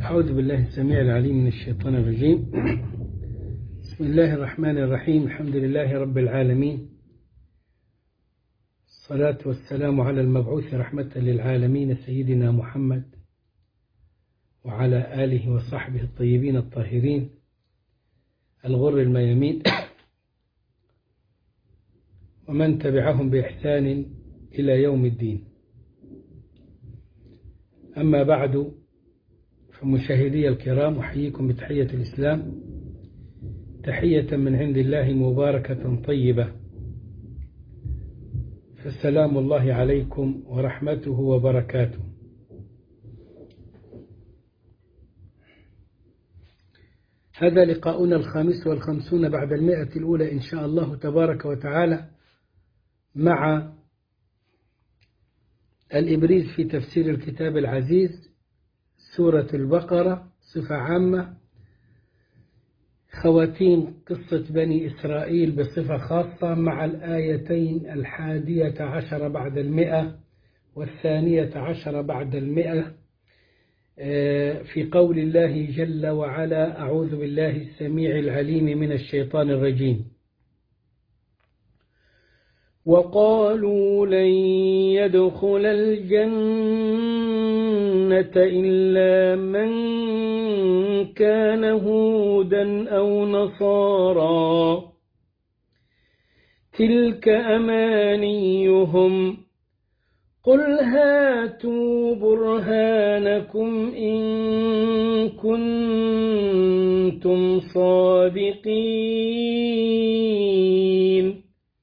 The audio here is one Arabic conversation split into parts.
أعوذ بالله السميع العليم من الشيطان الرجيم. بسم الله الرحمن الرحيم. الحمد لله رب العالمين، الصلاة والسلام على المبعوث رحمة للعالمين سيدنا محمد وعلى آله وصحبه الطيبين الطاهرين الغر الميامين ومن تبعهم بإحسان إلى يوم الدين. أما بعد، فمشاهدي الكرام، أحييكم بتحية الإسلام، تحية من عند الله مباركة طيبة، فالسلام الله عليكم ورحمته وبركاته. هذا لقاؤنا 55 بعد 100 الأولى إن شاء الله تبارك وتعالى، مع الإبريز في تفسير الكتاب العزيز، سورة البقرة صفة عامة، خواتيم قصة بني إسرائيل بصفة خاصة، مع الآيتين 11 بعد 100 و12 بعد 100 في قول الله جل وعلا: أعوذ بالله السميع العليم من الشيطان الرجيم. وقالوا لن يدخل الجنة إلا من كان هودا أو نصارى تلك أمانيهم قل هاتوا برهانكم إن كنتم صادقين.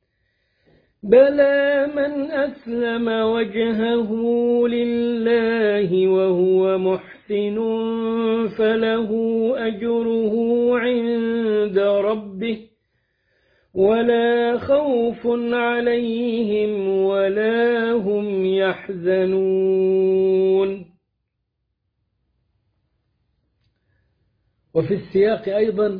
بلى من أسلم وجهه لله وهو محسن فله أجره عند ربه ولا خوف عليهم ولا هم يحزنون. وفي السياق أيضا: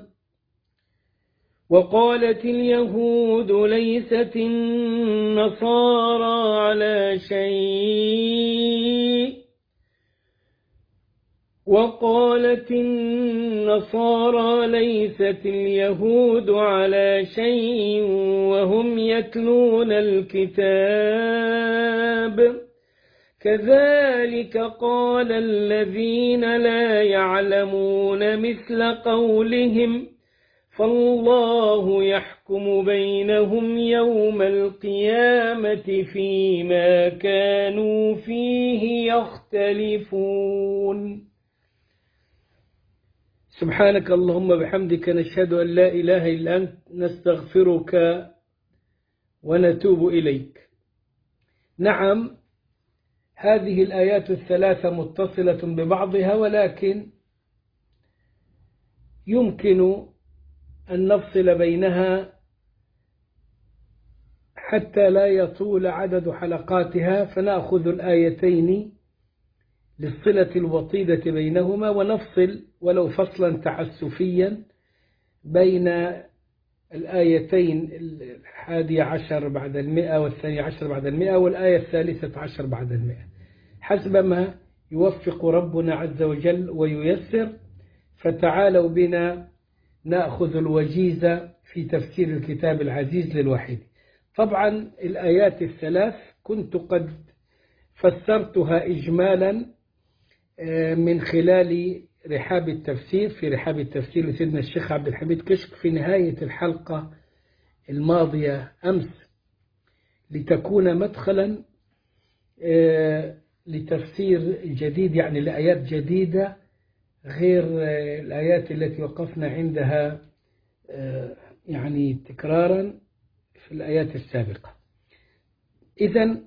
وقالت اليهود ليست النصارى على شيء وقالت النصارى ليست اليهود على شيء وهم يتلون الكتاب كذلك قال الذين لا يعلمون مثل قولهم فالله يحكم بينهم يوم القيامة فيما كانوا فيه يختلفون. سبحانك اللهم بحمدك، نشهد أن لا إله إلا أنت، نستغفرك ونتوب إليك. نعم، هذه الآيات الثلاثة متصلة ببعضها، ولكن يمكن أن نفصل بينها حتى لا يطول عدد حلقاتها، فنأخذ الآيتين للصلة الوطيدة بينهما، ونفصل ولو فصلا تعسفيا بين الآيتين 11 بعد 100 و12 بعد 100 والآية 13 بعد 100، حسب ما يوفق ربنا عز وجل وييسر. فتعالوا بنا نأخذ الوجيز في تفسير الكتاب العزيز للوحيد. طبعا الآيات الثلاث كنت قد فسرتها إجمالا من خلال رحاب التفسير، في رحاب التفسير لسيدنا الشيخ عبد الحميد كشك في نهاية الحلقة الماضية أمس، لتكون مدخلا لتفسير جديد، يعني لآيات جديدة غير الآيات التي وقفنا عندها يعني تكرارا في الآيات السابقة. إذن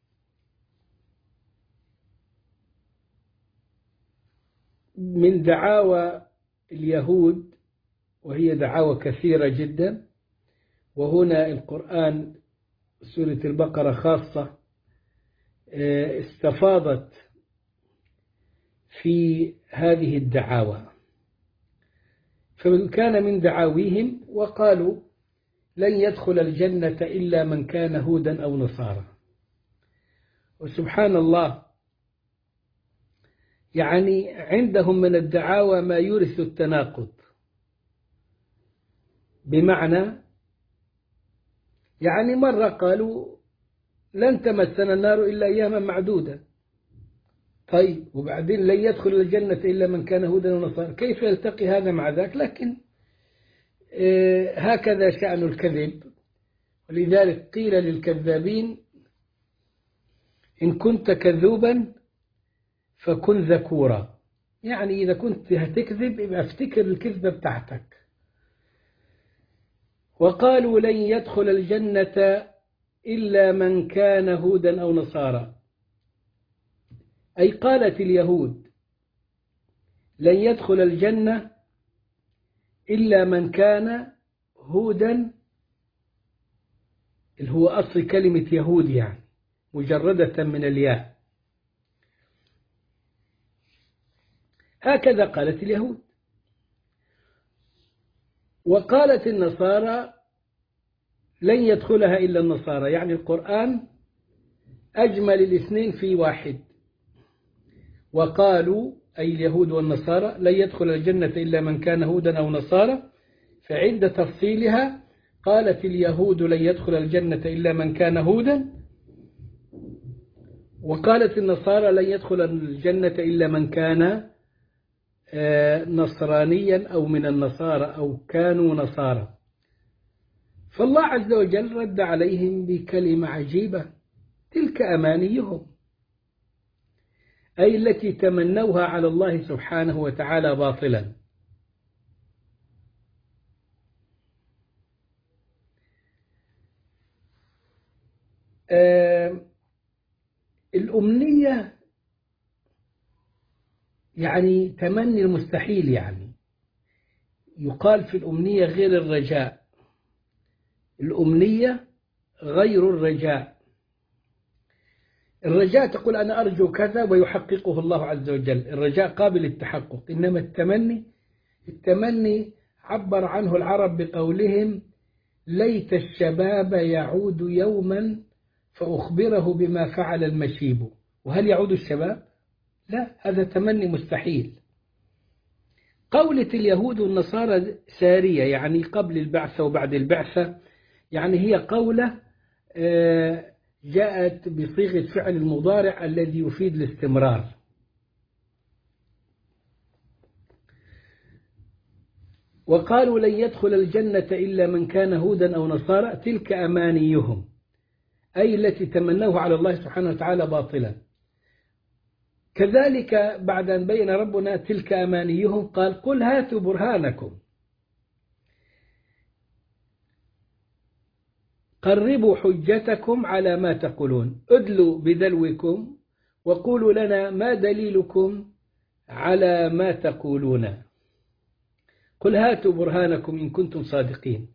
من دعاوى اليهود، وهي دعاوى كثيرة جدا، وهنا القرآن سورة البقرة خاصة استفاضت في هذه الدعاوى. فكان من دعاويهم وقالوا لن يدخل الجنة إلا من كان هودا أو نصارى. وسبحان الله، يعني عندهم من الدعاوى ما يورث التناقض، بمعنى يعني مرة قالوا لن تمسنا النار إلا أياما معدودة، طيب وبعدين لن يدخل الجنة إلا من كان هودا ونصارى، كيف يلتقي هذا مع ذاك؟ لكن هكذا شأن الكذب، ولذلك قيل للكذابين إن كنت كذوبا فكن ذكورا، يعني إذا كنت هتكذب يبقى افتكر الكذبة بتاعتك. وقالوا لن يدخل الجنة إلا من كان هودا أو نصارى، أي قالت اليهود لن يدخل الجنة إلا من كان هودا، اللي هو أصل كلمة يهود يعني مجردة من الياء، هكذا قالت اليهود. وقالت النصارى لن يدخلها إلا النصارى، يعني القرآن أجمل الاثنين في واحد. وقالوا أي اليهود والنصارى لن يدخل الجنة إلا من كان هودا أو نصارى، فعند تفصيلها قالت اليهود لن يدخل الجنة إلا من كان هودا، وقالت النصارى لن يدخل الجنة إلا من كان نصرانيا أو من النصارى أو كانوا نصارى. فالله عز وجل رد عليهم بكلمة عجيبة، تلك أمانيهم، أي التي تمنوها على الله سبحانه وتعالى باطلا. الأمنية يعني تمني المستحيل، يعني يقال في الأمنية غير الرجاء، الأمنية غير الرجاء. الرجاء تقول أنا أرجو كذا ويحققه الله عز وجل، الرجاء قابل للتحقق. إنما التمني عبر عنه العرب بقولهم ليت الشباب يعود يوما فأخبره بما فعل المشيب. وهل يعود الشباب؟ لا، هذا تمني مستحيل. قولة اليهود والنصارى سارية، يعني قبل البعثة وبعد البعثة، يعني هي قولة جاءت بصيغة فعل المضارع الذي يفيد الاستمرار. وقالوا لن يدخل الجنة إلا من كان هودا أو نصارى، تلك أمانيهم، أي التي تمنوه على الله سبحانه وتعالى باطلا. كذلك بعد أن بين ربنا تلك أمانيهم قال قل هاتوا برهانكم، قربوا حجتكم على ما تقولون، ادلوا بدلوكم وقولوا لنا ما دليلكم على ما تقولون. قل هاتوا برهانكم إن كنتم صادقين.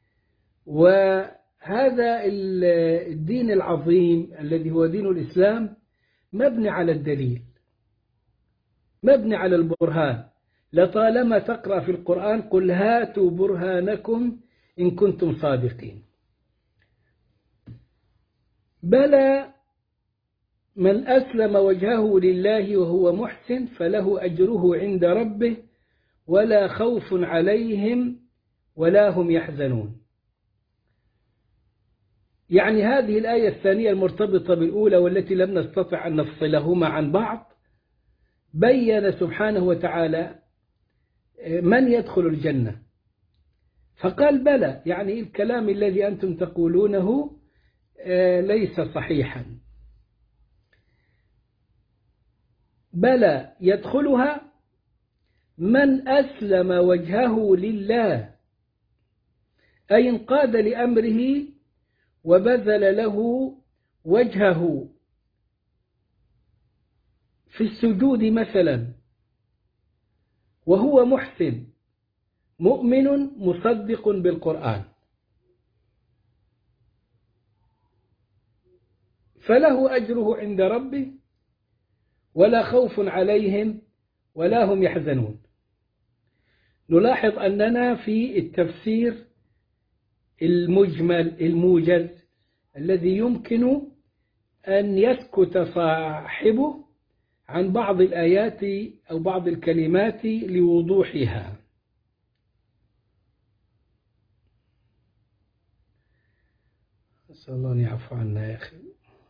وهذا الدين العظيم الذي هو دين الإسلام مبني على الدليل، مبني على البرهان. لطالما تقرأ في القرآن قل هاتوا برهانكم إن كنتم صادقين. بلى من أسلم وجهه لله وهو محسن فله أجره عند ربه ولا خوف عليهم ولا هم يحزنون. يعني هذه الآية الثانية المرتبطة بالأولى والتي لم نستطع أن نفصلهما عن بعض بين سبحانه وتعالى من يدخل الجنة، فقال بلى، يعني الكلام الذي أنتم تقولونه ليس صحيحا، بلى يدخلها من أسلم وجهه لله، أي انقاد لأمره وبذل له وجهه في السجود مثلا، وهو محسن مؤمن مصدق بالقرآن، فله أجره عند ربه ولا خوف عليهم ولا هم يحزنون. نلاحظ أننا في التفسير المجمل الموجز الذي يمكن أن يسكت صاحبه عن بعض الآيات أو بعض الكلمات لوضوحها. نسأل الله أن يعفو عنا يا أخي.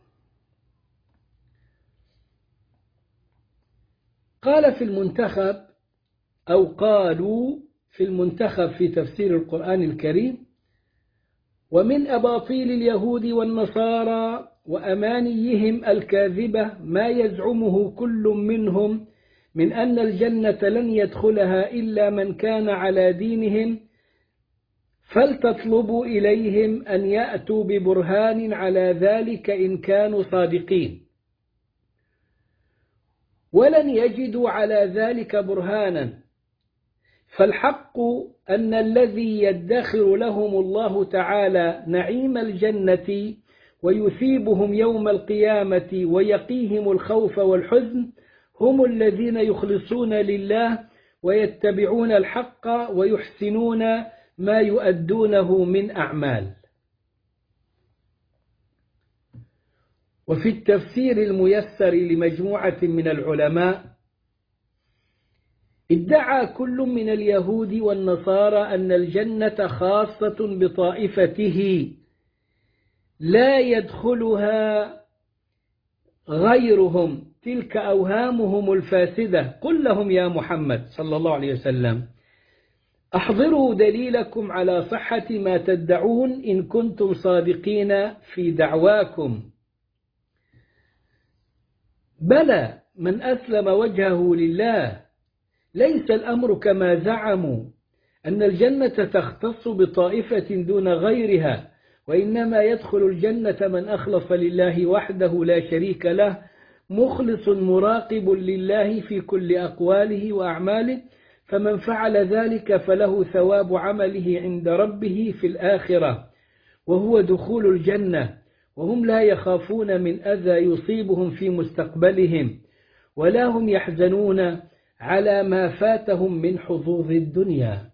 قال في المنتخب، أو قالوا في المنتخب في تفسير القرآن الكريم: ومن أباطيل اليهود والنصارى وأمانيهم الكاذبة ما يزعمه كل منهم من أن الجنة لن يدخلها إلا من كان على دينهم، فلتطلبوا إليهم أن يأتوا ببرهان على ذلك إن كانوا صادقين. ولن يجدوا على ذلك برهانا، فالحق أن الذي يدخر لهم الله تعالى نعيم الجنة ويثيبهم يوم القيامة ويقيهم الخوف والحزن هم الذين يخلصون لله ويتبعون الحق ويحسنون ما يؤدونه من أعمال. وفي التفسير الميسر لمجموعة من العلماء ادعى كل من اليهود والنصارى أن الجنة خاصة بطائفته لا يدخلها غيرهم، تلك أوهامهم الفاسدة. قل لهم يا محمد صلى الله عليه وسلم: أحضروا دليلكم على صحة ما تدعون إن كنتم صادقين في دعواكم. بلى من أسلم وجهه لله، ليس الأمر كما زعموا أن الجنة تختص بطائفة دون غيرها، وإنما يدخل الجنة من أخلص لله وحده لا شريك له، مخلص مراقب لله في كل أقواله وأعماله، فمن فعل ذلك فله ثواب عمله عند ربه في الآخرة، وهو دخول الجنة، وهم لا يخافون من أذى يصيبهم في مستقبلهم، ولا هم يحزنون على ما فاتهم من حظوظ الدنيا.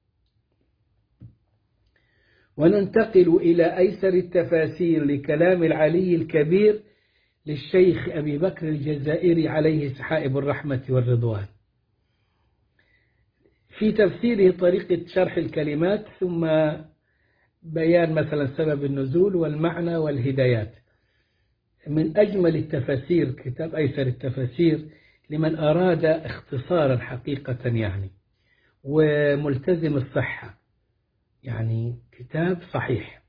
وننتقل إلى أيسر التفاسير لكلام العلي الكبير للشيخ أبي بكر الجزائري عليه سحائب الرحمة والرضوان في تفسيره طريقة شرح الكلمات، ثم بيان مثلا سبب النزول والمعنى والهدايات. من أجمل التفاسير كتاب أيسر التفاسير لمن أراد اختصارا حقيقة يعني، وملتزم الصحة، يعني كتاب صحيح.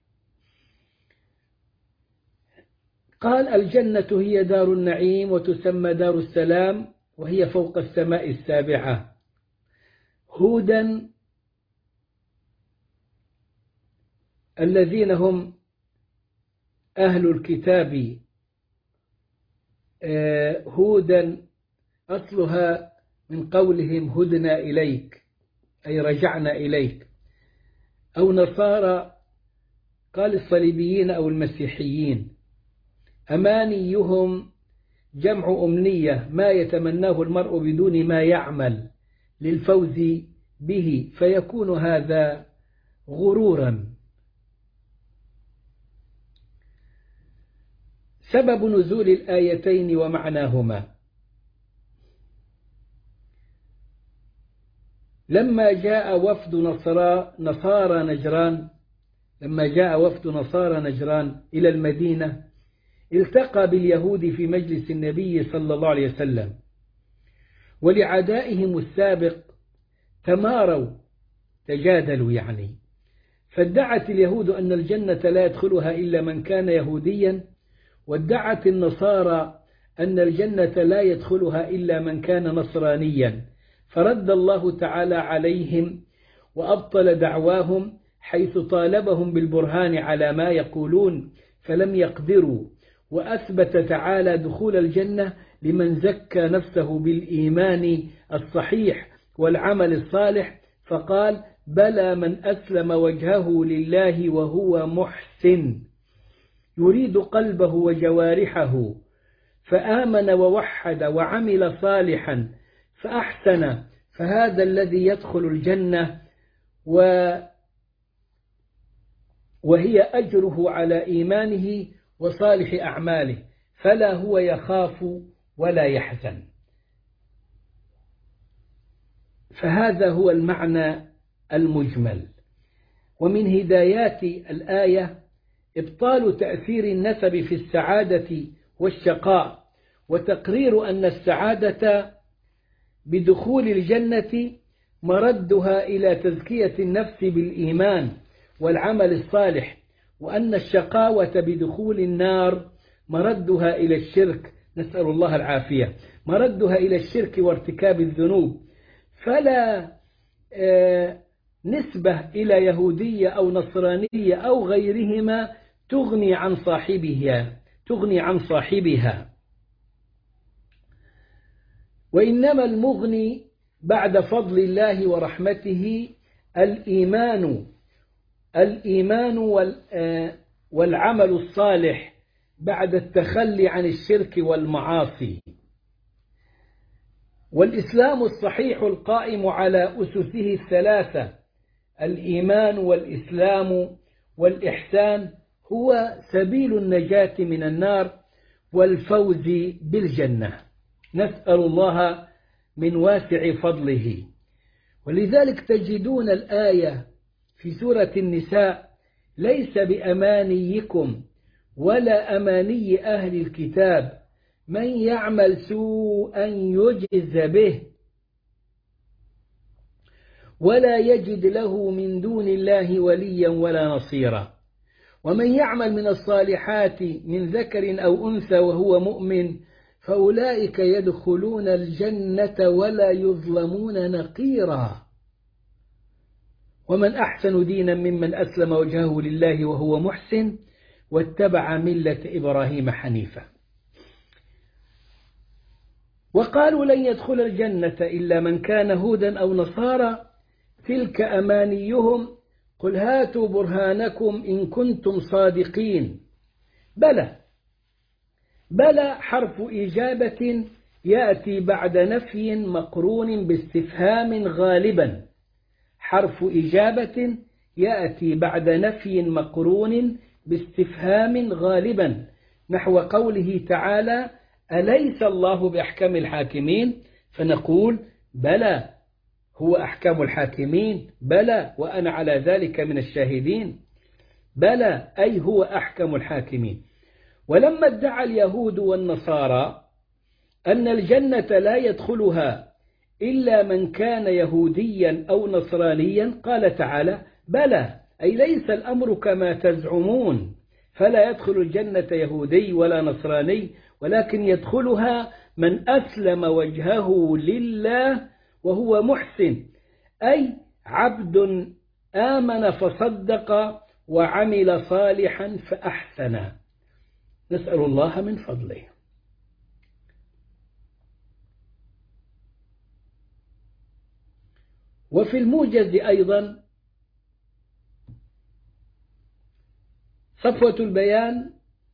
قال: الجنة هي دار النعيم وتسمى دار السلام، وهي فوق السماء السابعة. هودا الذين هم أهل الكتاب، هودا أصلها من قولهم هدنا إليك، أي رجعنا إليك. أو نصارى، قال الصليبيين أو المسيحيين. أمانيهم جمع أمنية، ما يتمناه المرء بدون ما يعمل للفوز به، فيكون هذا غرورا. سبب نزول الآيتين ومعناهما: لما جاء وفد نصارى نجران إلى المدينة، التقى باليهود في مجلس النبي صلى الله عليه وسلم، ولعدائهم السابق تجادلوا يعني. فادعت اليهود أن الجنة لا يدخلها إلا من كان يهوديا، وادعت النصارى أن الجنة لا يدخلها إلا من كان نصرانيا، فرد الله تعالى عليهم وأبطل دعواهم، حيث طالبهم بالبرهان على ما يقولون فلم يقدروا، وأثبت تعالى دخول الجنة لمن زكى نفسه بالإيمان الصحيح والعمل الصالح، فقال: بلى من أسلم وجهه لله وهو محسن يريد قلبه وجوارحه، فآمن ووحد وعمل صالحا فأحسن، فهذا الذي يدخل الجنة، وهي أجره على إيمانه وصالح أعماله، فلا هو يخاف ولا يحزن. فهذا هو المعنى المجمل. ومن هدايات الآية إبطال تأثير النسب في السعادة والشقاء، وتقرير أن السعادة بدخول الجنة مردها إلى تزكية النفس بالإيمان والعمل الصالح، وأن الشقاوة بدخول النار مردها إلى الشرك، نسأل الله العافية، مردها إلى الشرك وارتكاب الذنوب. فلا نسبة إلى يهودية أو نصرانية أو غيرهما تغني عن صاحبها. وإنما المغني بعد فضل الله ورحمته الإيمان والعمل الصالح بعد التخلي عن الشرك والمعاصي. والإسلام الصحيح القائم على أسسه الثلاثة، الإيمان والإسلام والإحسان، هو سبيل النجاة من النار والفوز بالجنة. نسأل الله من واسع فضله. ولذلك تجدون الآية في سورة النساء: ليس بأمانيكم ولا أماني أهل الكتاب من يعمل سوءا يجز به ولا يجد له من دون الله وليا ولا نصيرا، ومن يعمل من الصالحات من ذكر أو أنثى وهو مؤمن فأولئك يدخلون الجنة ولا يظلمون نقيرا، ومن أحسن دينا ممن أسلم وجهه لله وهو محسن واتبع ملة إبراهيم حنيفا. وقالوا لن يدخل الجنة إلا من كان هودا أو نصارى تلك أمانيهم قل هاتوا برهانكم إن كنتم صادقين. بلى حرف إجابة يأتي بعد نفي مقرون باستفهام غالبا، حرف إجابة يأتي بعد نفي مقرون باستفهام غالبا، نحو قوله تعالى أليس الله بأحكم الحاكمين؟ فنقول بلى هو أحكم الحاكمين، بلى وأنا على ذلك من الشاهدين، بلى أي هو أحكم الحاكمين. ولما ادعى اليهود والنصارى أن الجنة لا يدخلها إلا من كان يهوديا أو نصرانيا قال تعالى بلى أي ليس الأمر كما تزعمون، فلا يدخل الجنة يهودي ولا نصراني، ولكن يدخلها من أسلم وجهه لله وهو محسن، أي عبد آمن فصدق وعمل صالحا فأحسن. نسأل الله من فضله. وفي الموجز أيضا صفوة البيان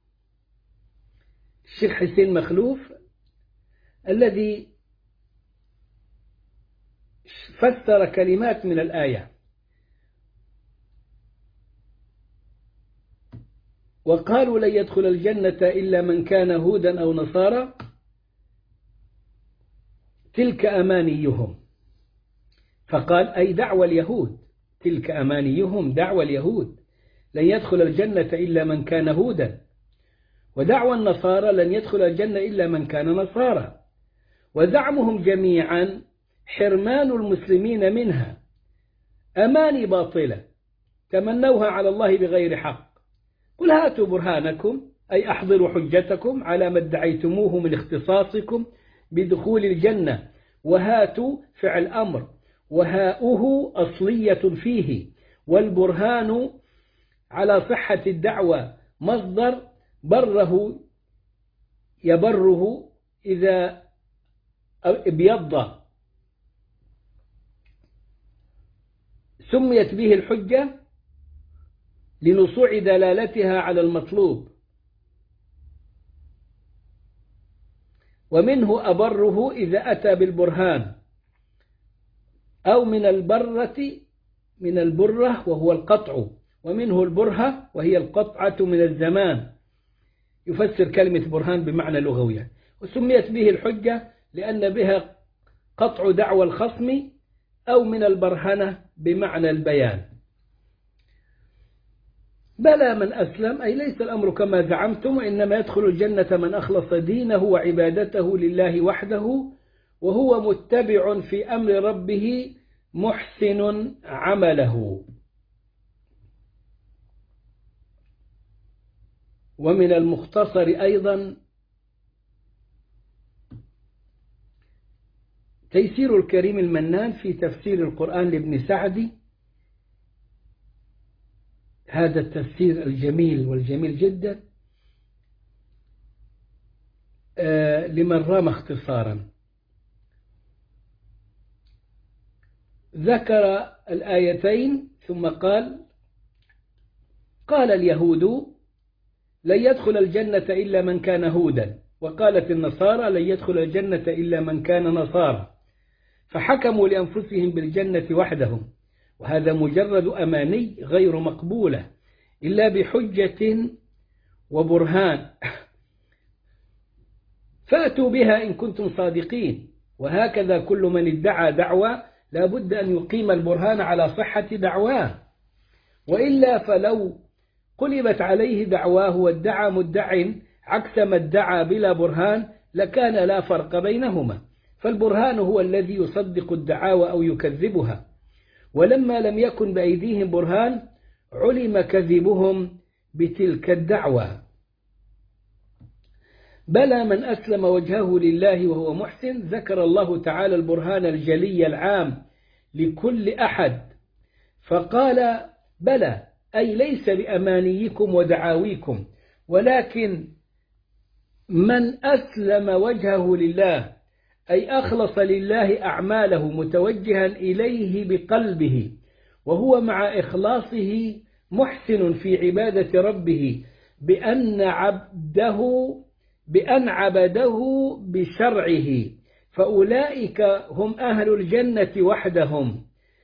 الشيخ حسين مخلوف الذي فسر كلمات من الآية وقالوا لن يدخل الجنة إلا من كان هودا أو نصارى تلك أمانيهم، فقال أي دعوى اليهود، تلك أمانيهم دعوى اليهود لن يدخل الجنة إلا من كان هودا، ودعوى النصارى لن يدخل الجنة إلا من كان نصارى، وزعمهم جميعا حرمان المسلمين منها، أماني باطلة تمنوها على الله بغير حق. قل هاتوا برهانكم أي أحضروا حجتكم على ما ادعيتموه من اختصاصكم بدخول الجنة، وهاتوا فعل أمر، وهاؤه أصلية فيه، والبرهان على صحة الدعوة مصدر بره يبره إذا ابيض، سميت به الحجة لنصوع دلالتها على المطلوب، ومنه أبره إذا أتى بالبرهان، أو من البرة وهو القطع، ومنه البرهة وهي القطعة من الزمان، يفسر كلمة برهان بمعنى لغوية. وسميت به الحجة لأن بها قطع دعوى الخصم أو من البرهنة بمعنى البيان. بلى من أسلم أي ليس الأمر كما زعمتم، وإنما يدخل الجنة من أخلص دينه وعبادته لله وحده وهو متبع في أمر ربه محسن عمله. ومن المختصر أيضا تيسير الكريم المنان في تفسير القرآن لابن سعدي، هذا التفسير الجميل والجميل جدا لمن رام اختصارا. ذكر الآيتين ثم قال اليهود لن يدخل الجنة إلا من كان هودا، وقالت النصارى لن يدخل الجنة إلا من كان نصارى، فحكموا لأنفسهم بالجنة وحدهم، وهذا مجرد أماني غير مقبولة إلا بحجة وبرهان، فأتوا بها إن كنتم صادقين. وهكذا كل من ادعى دعوة لا بد أن يقيم البرهان على صحة دعواه، وإلا فلو قلبت عليه دعواه وادعى مدع عكس ما ادعى بلا برهان لكان لا فرق بينهما، فالبرهان هو الذي يصدق الدعاوى أو يكذبها، ولما لم يكن بأيديهم برهان علم كذبهم بتلك الدعوى. بلى من أسلم وجهه لله وهو محسن، ذكر الله تعالى البرهان الجلي العام لكل أحد فقال بلى، أي ليس بأمانيكم ودعاويكم، ولكن من أسلم وجهه لله أي أخلص لله أعماله متوجها إليه بقلبه، وهو مع إخلاصه محسن في عبادة ربه بأن عبده بشرعه، فأولئك هم أهل الجنة وحدهم،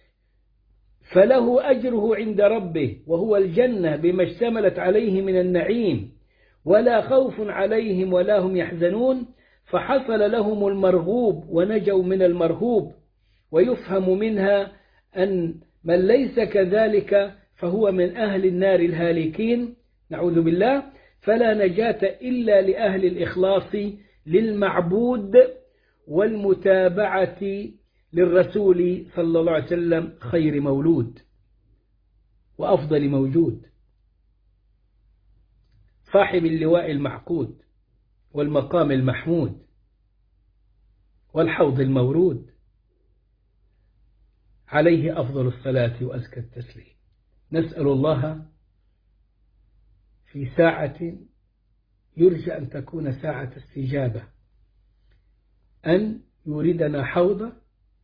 فله أجره عند ربه وهو الجنة بما اشتملت عليه من النعيم، ولا خوف عليهم ولا هم يحزنون، فحصل لهم المرغوب ونجوا من المرهوب. ويفهم منها أن من ليس كذلك فهو من أهل النار الهالكين، نعوذ بالله، فلا نجاة إلا لأهل الإخلاص للمعبود والمتابعة للرسول صلى الله عليه وسلم خير مولود وأفضل موجود، صاحب اللواء المعقود والمقام المحمود والحوض المورود، عليه أفضل الصلاة وأزكى التسليم. نسأل الله في ساعة يرجى أن تكون ساعة استجابة أن يوردنا حوضه،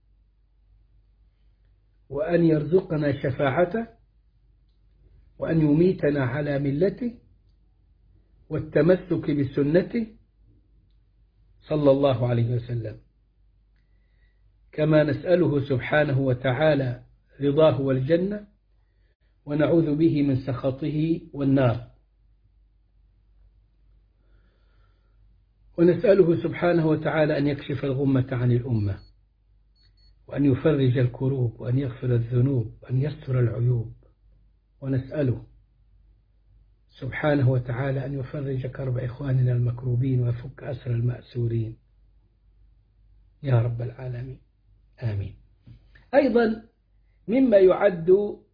وأن يرزقنا شفاعته، وأن يميتنا على ملته والتمسك بسنته صلى الله عليه وسلم، كما نسأله سبحانه وتعالى رضاه والجنة، ونعوذ به من سخطه والنار، ونسأله سبحانه وتعالى أن يكشف الغمة عن الأمة، وأن يفرج الكروب، وأن يغفر الذنوب، وأن يستر العيوب، ونسأله سبحانه وتعالى أن يفرج كرب إخواننا المكروبين ويفك أسر المأسورين يا رب العالمين، آمين. أيضا مما يعد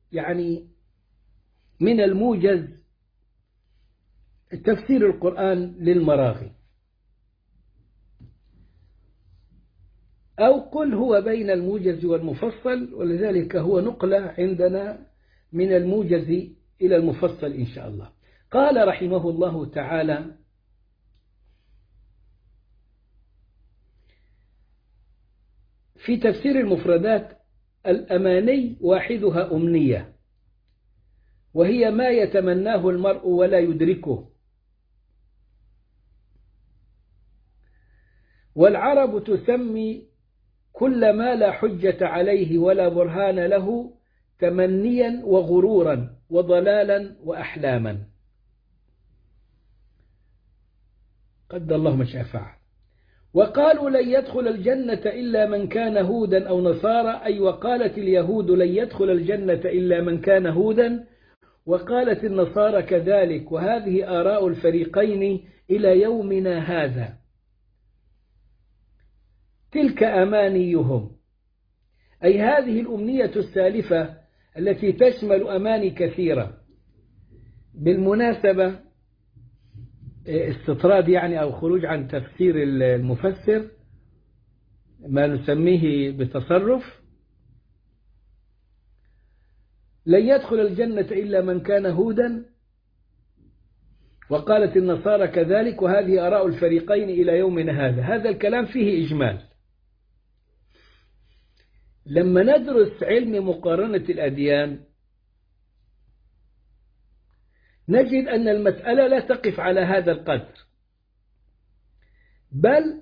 من الموجز تفسير القرآن للمراغي، أو قل هو بين الموجز والمفصل، ولذلك هو نقلة عندنا من الموجز إلى المفصل إن شاء الله. قال رحمه الله تعالى: في تفسير المفردات: الأماني واحدها أمنية، وهي ما يتمناه المرء ولا يدركه، والعرب تسمي كل ما لا حجة عليه ولا برهان له تمنيا وغرورا وضلالا وأحلاما. قد الله ما شاء فعل. وقالوا لن يدخل الجنة إلا من كان هودا أو نصارى، أي وقالت اليهود لن يدخل الجنة إلا من كان هودا، وقالت النصارى كذلك، وهذه آراء الفريقين إلى يومنا هذا. تلك أمانيهم، أي هذه الأمنية السالفة التي تشمل أماني كثيرة. بالمناسبة استطراد يعني أو خروج عن تفسير المفسر، ما نسميه بتصرف، لن يدخل الجنة إلا من كان هودا، وقالت النصارى كذلك، وهذه آراء الفريقين إلى يومنا هذا. هذا الكلام فيه إجمال. لما ندرس علم مقارنة الأديان نجد أن المسألة لا تقف على هذا القدر، بل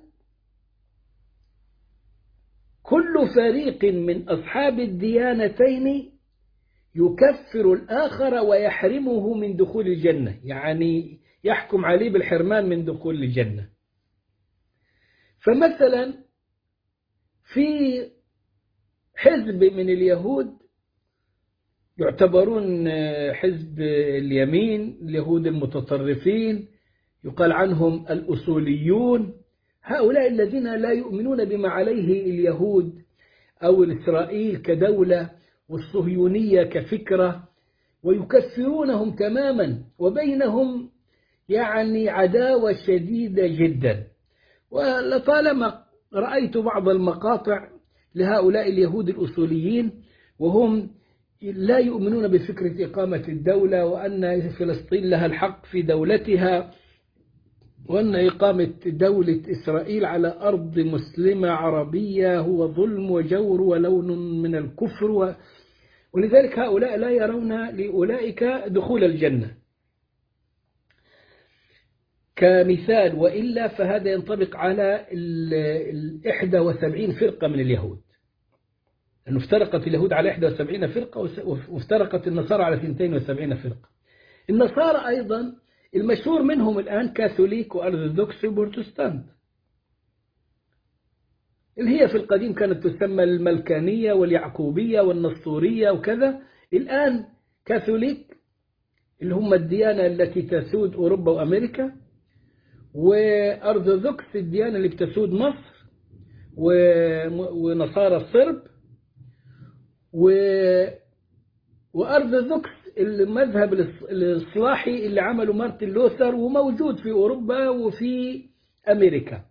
كل فريق من أصحاب الديانتين يكفر الآخر ويحرمه من دخول الجنة، يعني يحكم عليه بالحرمان من دخول الجنة. فمثلا في حزب من اليهود يعتبرون حزب اليمين، اليهود المتطرفين، يقال عنهم الأصوليون، هؤلاء الذين لا يؤمنون بما عليه اليهود أو إسرائيل كدولة والصهيونية كفكرة، ويكفرونهم تماما، وبينهم يعني عداوة شديدة جدا. ولطالما رأيت بعض المقاطع لهؤلاء اليهود الأصوليين وهم لا يؤمنون بفكرة إقامة الدولة، وأن فلسطين لها الحق في دولتها، وأن إقامة دولة إسرائيل على أرض مسلمة عربية هو ظلم وجور ولون من الكفر، ولذلك هؤلاء لا يرون لأولئك دخول الجنة كمثال. وإلا فهذا ينطبق على 71 فرقة من اليهود، أنه افترقت اليهود على 71 فرقة وافترقت النصارى على 72 فرقة. النصارى أيضا المشهور منهم الآن كاثوليك وأرثوذكس وبروتستانت، اللي هي في القديم كانت تسمى الملكانية واليعقوبية والنسطورية وكذا. الآن كاثوليك اللي هم الديانة التي تسود أوروبا وأمريكا، وأرثوذكس الديانة اللي بتسود مصر ونصارى الصرب، وأرثوذكس المذهب الإصلاحي اللي عمله مارتن لوثر وموجود في أوروبا وفي أمريكا.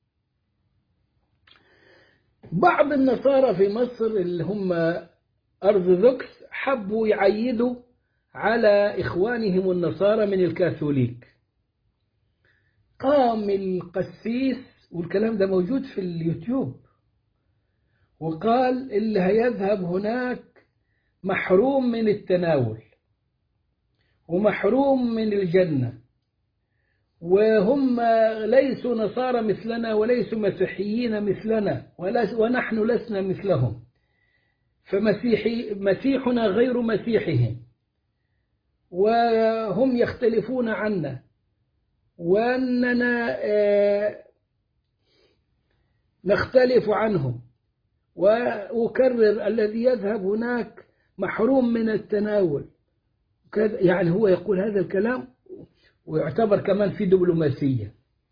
بعض النصارى في مصر اللي هم أرثوذكس حبوا يعيدوا على إخوانهم النصارى من الكاثوليك. قام القسيس، والكلام ده موجود في اليوتيوب، وقال اللي هيذهب هناك محروم من التناول ومحروم من الجنة، وهم ليسوا نصارى مثلنا وليسوا مسيحيين مثلنا ونحن لسنا مثلهم، فمسيحنا غير مسيحهم، وهم يختلفون عنا، وأننا نختلف عنهم. وأكرر الذي يذهب هناك محروم من التناول. يعني هو يقول هذا الكلام ويعتبر كمان في دبلوماسية،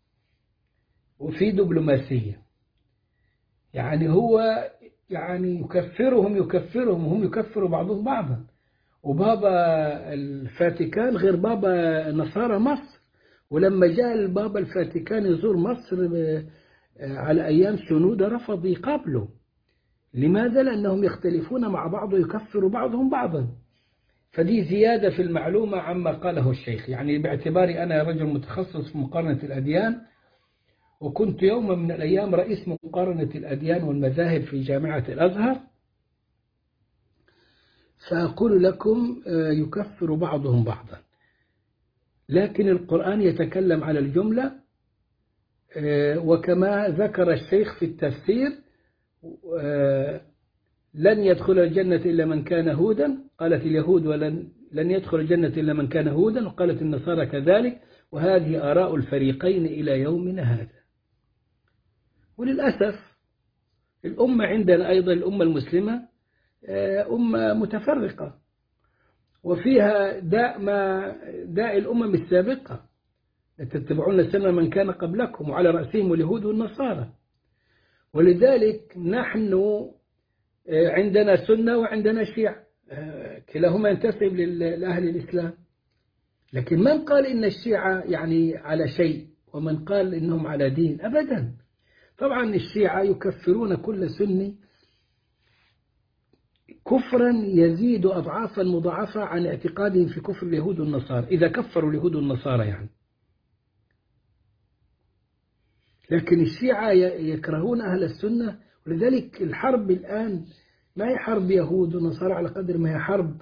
يعني هو يعني يكفرهم وهم يكفروا بعضهم بعضا. وبابا الفاتيكان غير بابا نصارى مصر، ولما جاء البابا الفاتيكان يزور مصر على أيام سنودة رفض يقابله. لماذا؟ لأنهم يختلفون مع بعض ويكفروا بعضهم بعضا. فدي زيادة في المعلومة عما قاله الشيخ. يعني باعتباري أنا رجل متخصص في مقارنة الأديان، وكنت يوما من الأيام رئيس مقارنة الأديان والمذاهب في جامعة الأزهر، فأقول لكم يكفر بعضهم بعضا، لكن القرآن يتكلم على الجملة. وكما ذكر الشيخ في التفسير لن يدخل الجنة إلا من كان هودا، قالت اليهود لن يدخل الجنة إلا من كان هودا، وقالت النصارى كذلك، وهذه آراء الفريقين إلى يومنا هذا. وللأسف الأمة عندنا أيضا الأمة المسلمة أمة متفرقة، وفيها داء الأمم السابقة، تتبعون سنن من كان قبلكم وعلى رأسهم اليهود والنصارى. ولذلك نحن عندنا سنة وعندنا شيعة، كلاهما ينتسب لأهل الإسلام. لكن من قال إن الشيعة يعني على شيء ومن قال إنهم على دين؟ أبدا. طبعا الشيعة يكفرون كل سني كفرا يزيد أضعافا مضاعفة عن اعتقادهم في كفر اليهود والنصارى، إذا كفروا اليهود والنصارى يعني. لكن الشيعة يكرهون أهل السنة، ولذلك الحرب الآن ما هي حرب يهود ونصارى على قدر ما هي حرب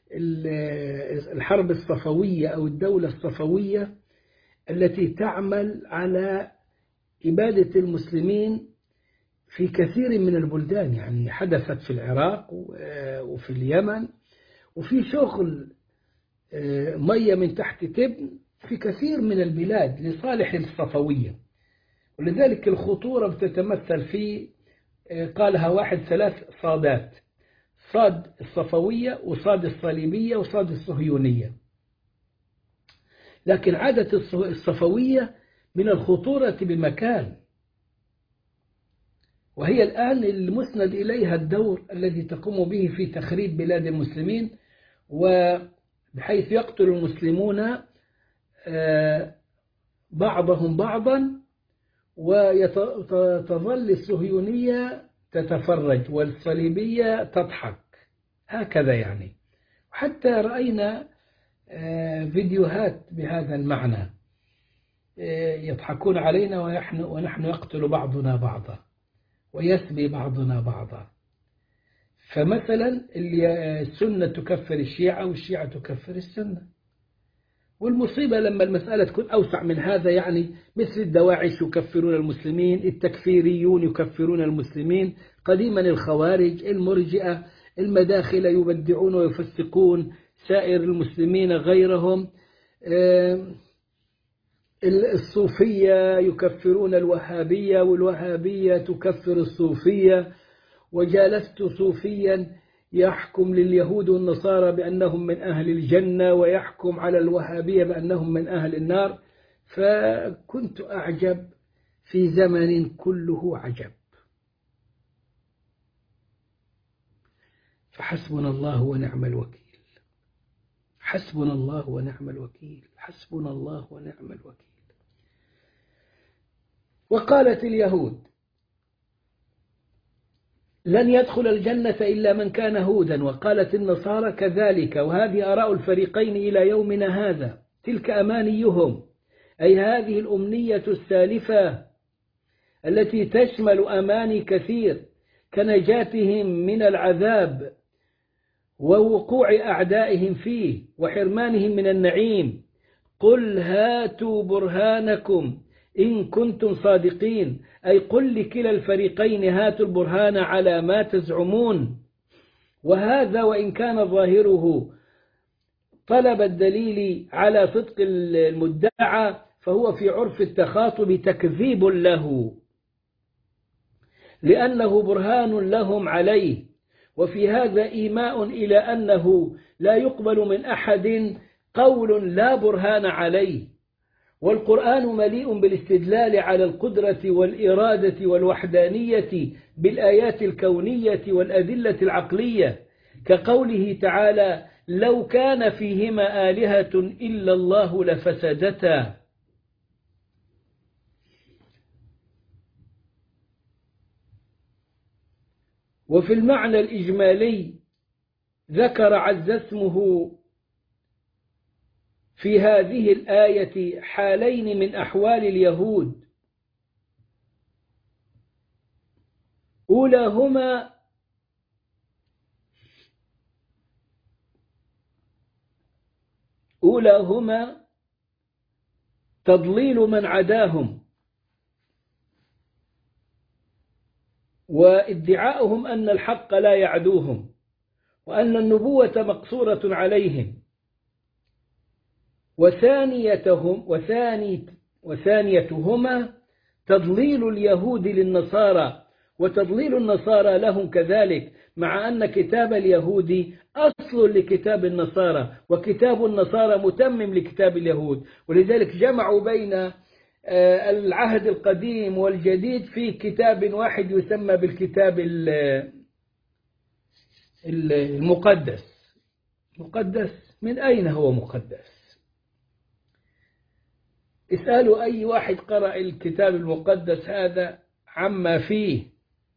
الحرب الصفوية أو الدولة الصفوية التي تعمل على إبادة المسلمين في كثير من البلدان. يعني حدثت في العراق وفي اليمن، وفي شغل مية من تحت تبن في كثير من البلاد لصالح الصفوية. ولذلك الخطورة بتتمثل في قالها واحد 3 صادات: صاد الصفوية وصاد الصليبية وصاد الصهيونية. لكن عادة الصفوية من الخطورة بمكان، وهي الآن المسند إليها الدور الذي تقوم به في تخريب بلاد المسلمين، وبحيث يقتل المسلمون بعضهم بعضا، وتظل الصهيونية تتفرج والصليبية تضحك، هكذا يعني. وحتى رأينا فيديوهات بهذا المعنى، يضحكون علينا ونحن يقتل بعضنا بعضا ويسبي بعضنا بعضا. فمثلا السنة تكفر الشيعة والشيعة تكفر السنة. والمصيبة لما المسألة تكون أوسع من هذا، يعني مثل الدواعش يكفرون المسلمين، التكفيريون يكفرون المسلمين، قديما الخوارج، المرجئة، المداخلة يبدعون ويفسقون سائر المسلمين غيرهم، الصوفية يكفرون الوهابية والوهابية تكفر الصوفية. وجالست صوفيا يحكم لليهود والنصارى بأنهم من أهل الجنة ويحكم على الوهابية بأنهم من أهل النار. فكنت أعجب في زمن كله عجب. فحسبنا الله ونعم الوكيل، حسبنا الله ونعم الوكيل، حسبنا الله ونعم الوكيل. وقالت اليهود: لن يدخل الجنة إلا من كان هودا. وقالت النصارى كذلك. وهذه آراء الفريقين إلى يومنا هذا. تلك أمانيهم، أي هذه الأمنية السالفة التي تشمل أماني كثير كنجاتهم من العذاب ووقوع أعدائهم فيه وحرمانهم من النعيم. قل هاتوا برهانكم إن كنتم صادقين، أي قل لكلا الفريقين هاتوا البرهان على ما تزعمون. وهذا وإن كان ظاهره طلب الدليل على صدق المدعى، فهو في عرف التخاطب تكذيب له، لأنه برهان لهم عليه. وفي هذا إيماء إلى أنه لا يقبل من أحد قول لا برهان عليه. والقرآن مليء بالاستدلال على القدرة والإرادة والوحدانية بالآيات الكونية والأدلة العقلية، كقوله تعالى: لو كان فيهما آلهة إلا الله لفسدتا. وفي المعنى الإجمالي ذكر عز اسمه في هذه الآية حالين من أحوال اليهود: أولاهما تضليل من عداهم، وادعاؤهم أن الحق لا يعدوهم، وأن النبوة مقصورة عليهم. وثانيتهما تضليل اليهود للنصارى وتضليل النصارى لهم كذلك، مع أن كتاب اليهود أصل لكتاب النصارى، وكتاب النصارى متمم لكتاب اليهود، ولذلك جمعوا بين العهد القديم والجديد في كتاب واحد يسمى بالكتاب المقدس. مقدس من أين هو مقدس؟ اسألوا أي واحد قرأ الكتاب المقدس هذا عما فيه.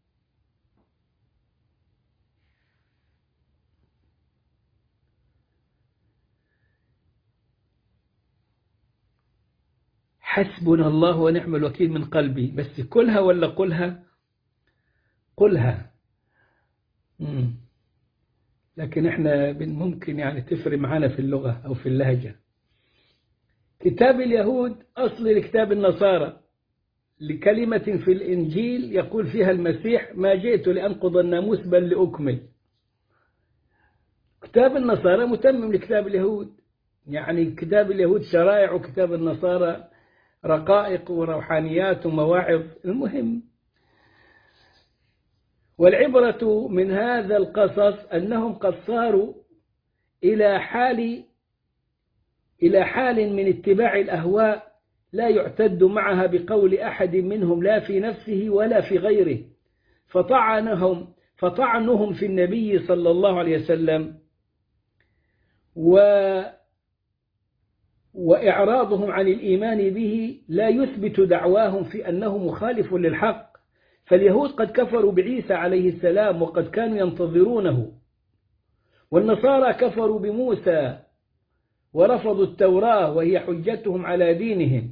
حسبنا الله ونعم الوكيل من قلبي، بس كلها ولا قلها؟ قلها. لكن احنا ممكن يعني تفرق معنا في اللغة أو في اللهجة. كتاب اليهود أصل لكتاب النصارى، لكلمة في الإنجيل يقول فيها المسيح: ما جئت لأنقض الناموس بل لأكمل. كتاب النصارى متمم لكتاب اليهود، يعني كتاب اليهود شرائع وكتاب النصارى رقائق وروحانيات ومواعظ. المهم، والعبرة من هذا القصص أنهم قد صاروا إلى حال من اتباع الأهواء لا يعتد معها بقول أحد منهم لا في نفسه ولا في غيره، فطعنهم في النبي صلى الله عليه وسلم وإعراضهم عن الإيمان به لا يثبت دعواهم في أنه مخالف للحق. فاليهود قد كفروا بعيسى عليه السلام وقد كانوا ينتظرونه، والنصارى كفروا بموسى ورفضوا التوراة وهي حجتهم على دينهم.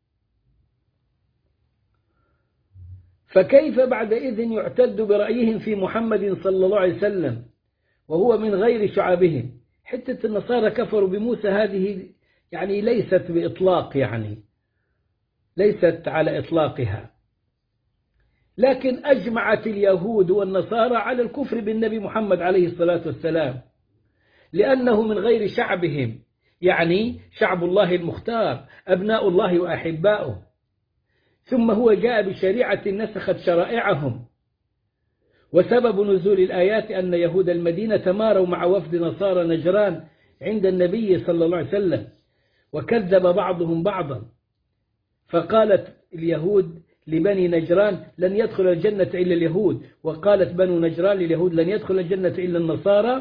فكيف بعدئذ يعتد برأيهم في محمد صلى الله عليه وسلم وهو من غير شعبهم؟ حتة النصارى كفروا بموسى هذه يعني ليست بإطلاق، يعني ليست على إطلاقها، لكن أجمعت اليهود والنصارى على الكفر بالنبي محمد عليه الصلاة والسلام، لأنه من غير شعبهم، يعني شعب الله المختار، أبناء الله وأحباؤه. ثم هو جاء بشريعة نسخت شرائعهم. وسبب نزول الآيات أن يهود المدينة تماروا مع وفد نصارى نجران عند النبي صلى الله عليه وسلم، وكذب بعضهم بعضا، فقالت اليهود لبني نجران: لن يدخل الجنة إلا اليهود، وقالت بنو نجران لليهود: لن يدخل الجنة إلا النصارى.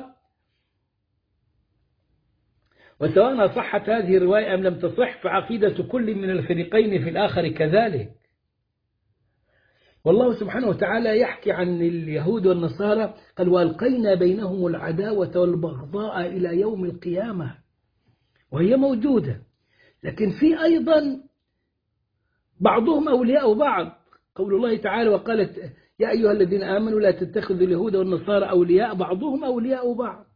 وسواء صحت هذه الرواية أم لم تصح، فعقيدة كل من الفريقين في الآخر كذلك. والله سبحانه وتعالى يحكي عن اليهود والنصارى، قال: وألقينا بينهم العداوة والبغضاء إلى يوم القيامة، وهي موجودة. لكن في أيضا بعضهم أولياء بعض. قول الله تعالى: وقالت يا أيها الذين آمنوا لا تتخذوا اليهود والنصارى أولياء بعضهم أولياء بعض،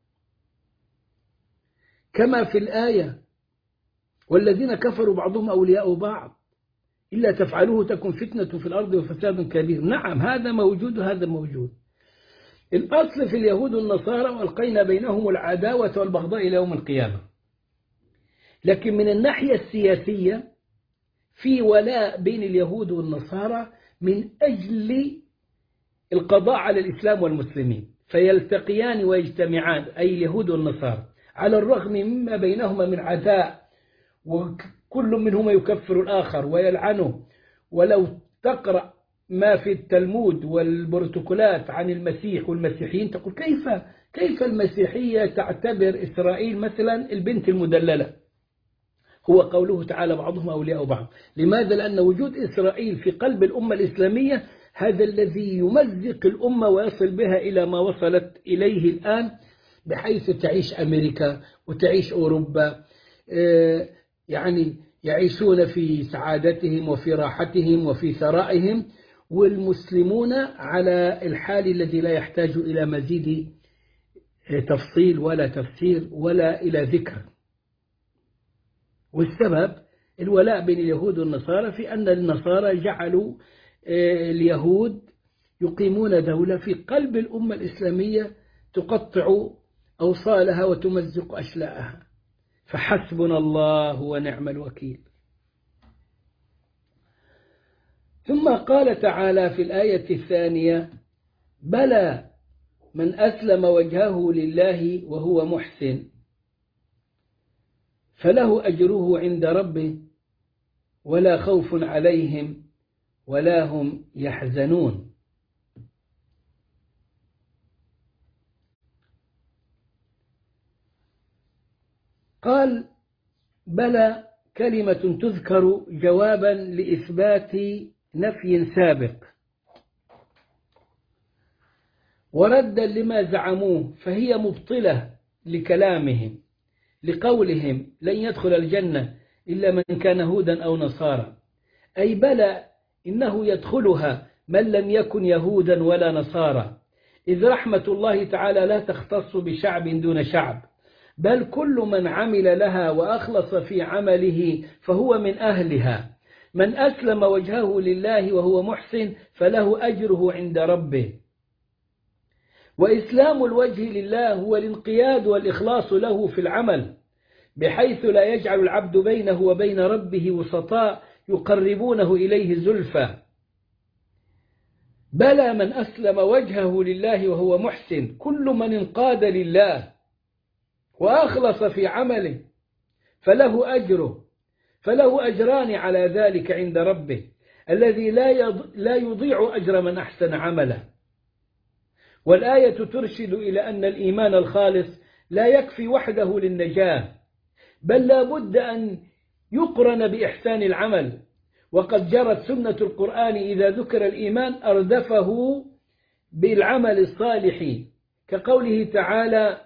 كما في الآية: والذين كفروا بعضهم أولياء بعض إلا تفعلوه تكن فتنة في الأرض وفساد كبير. نعم، هذا موجود وهذا موجود. الأصل في اليهود والنصارى: وألقينا بينهم العداوة والبغضاء إلى يوم القيامة. لكن من الناحية السياسية في ولاء بين اليهود والنصارى من أجل القضاء على الإسلام والمسلمين، فيلتقيان ويجتمعان، أي اليهود والنصارى، على الرغم مما بينهما من عداء، وكل منهما يكفر الآخر ويلعنه. ولو تقرأ ما في التلمود والبروتوكولات عن المسيح والمسيحيين تقول: كيف المسيحية تعتبر إسرائيل مثلا البنت المدللة؟ هو قوله تعالى: بعضهم أولياء بعض. لماذا؟ لأن وجود إسرائيل في قلب الأمة الإسلامية هذا الذي يمزق الأمة ويصل بها إلى ما وصلت إليه الآن، بحيث تعيش أمريكا وتعيش أوروبا، يعني يعيشون في سعادتهم وفي راحتهم وفي ثرائهم، والمسلمون على الحال الذي لا يحتاج إلى مزيد تفصيل ولا تفسير ولا إلى ذكر. والسبب الولاء بين اليهود والنصارى في أن النصارى جعلوا اليهود يقيمون دولة في قلب الأمة الإسلامية تقطع أوصالها وتمزق أشلاءها. فحسبنا الله ونعم الوكيل. ثم قال تعالى في الآية الثانية: بلى من أسلم وجهه لله وهو محسن فله أجره عند ربه ولا خوف عليهم ولا هم يحزنون. قال: بلى كلمة تذكر جوابا لإثبات نفي سابق وردا لما زعموه، فهي مبطلة لكلامهم لقولهم لن يدخل الجنة إلا من كان هودا أو نصارى، أي بلى إنه يدخلها من لم يكن يهودا ولا نصارى، إذ رحمة الله تعالى لا تختص بشعب دون شعب، بل كل من عمل لها وأخلص في عمله فهو من أهلها. من أسلم وجهه لله وهو محسن فله أجره عند ربه. وإسلام الوجه لله هو الانقياد والإخلاص له في العمل، بحيث لا يجعل العبد بينه وبين ربه وسطاء يقربونه إليه زلفى. بلى من أسلم وجهه لله وهو محسن، كل من انقاد لله وأخلص في عمله فله أجران على ذلك عند ربه، الذي لا يضيع أجر من أحسن عملا. والآية ترشد إلى أن الإيمان الخالص لا يكفي وحده للنجاة، بل لا بد أن يقرن بإحسان العمل. وقد جرت سنة القرآن إذا ذكر الإيمان أردفه بالعمل الصالح، كقوله تعالى: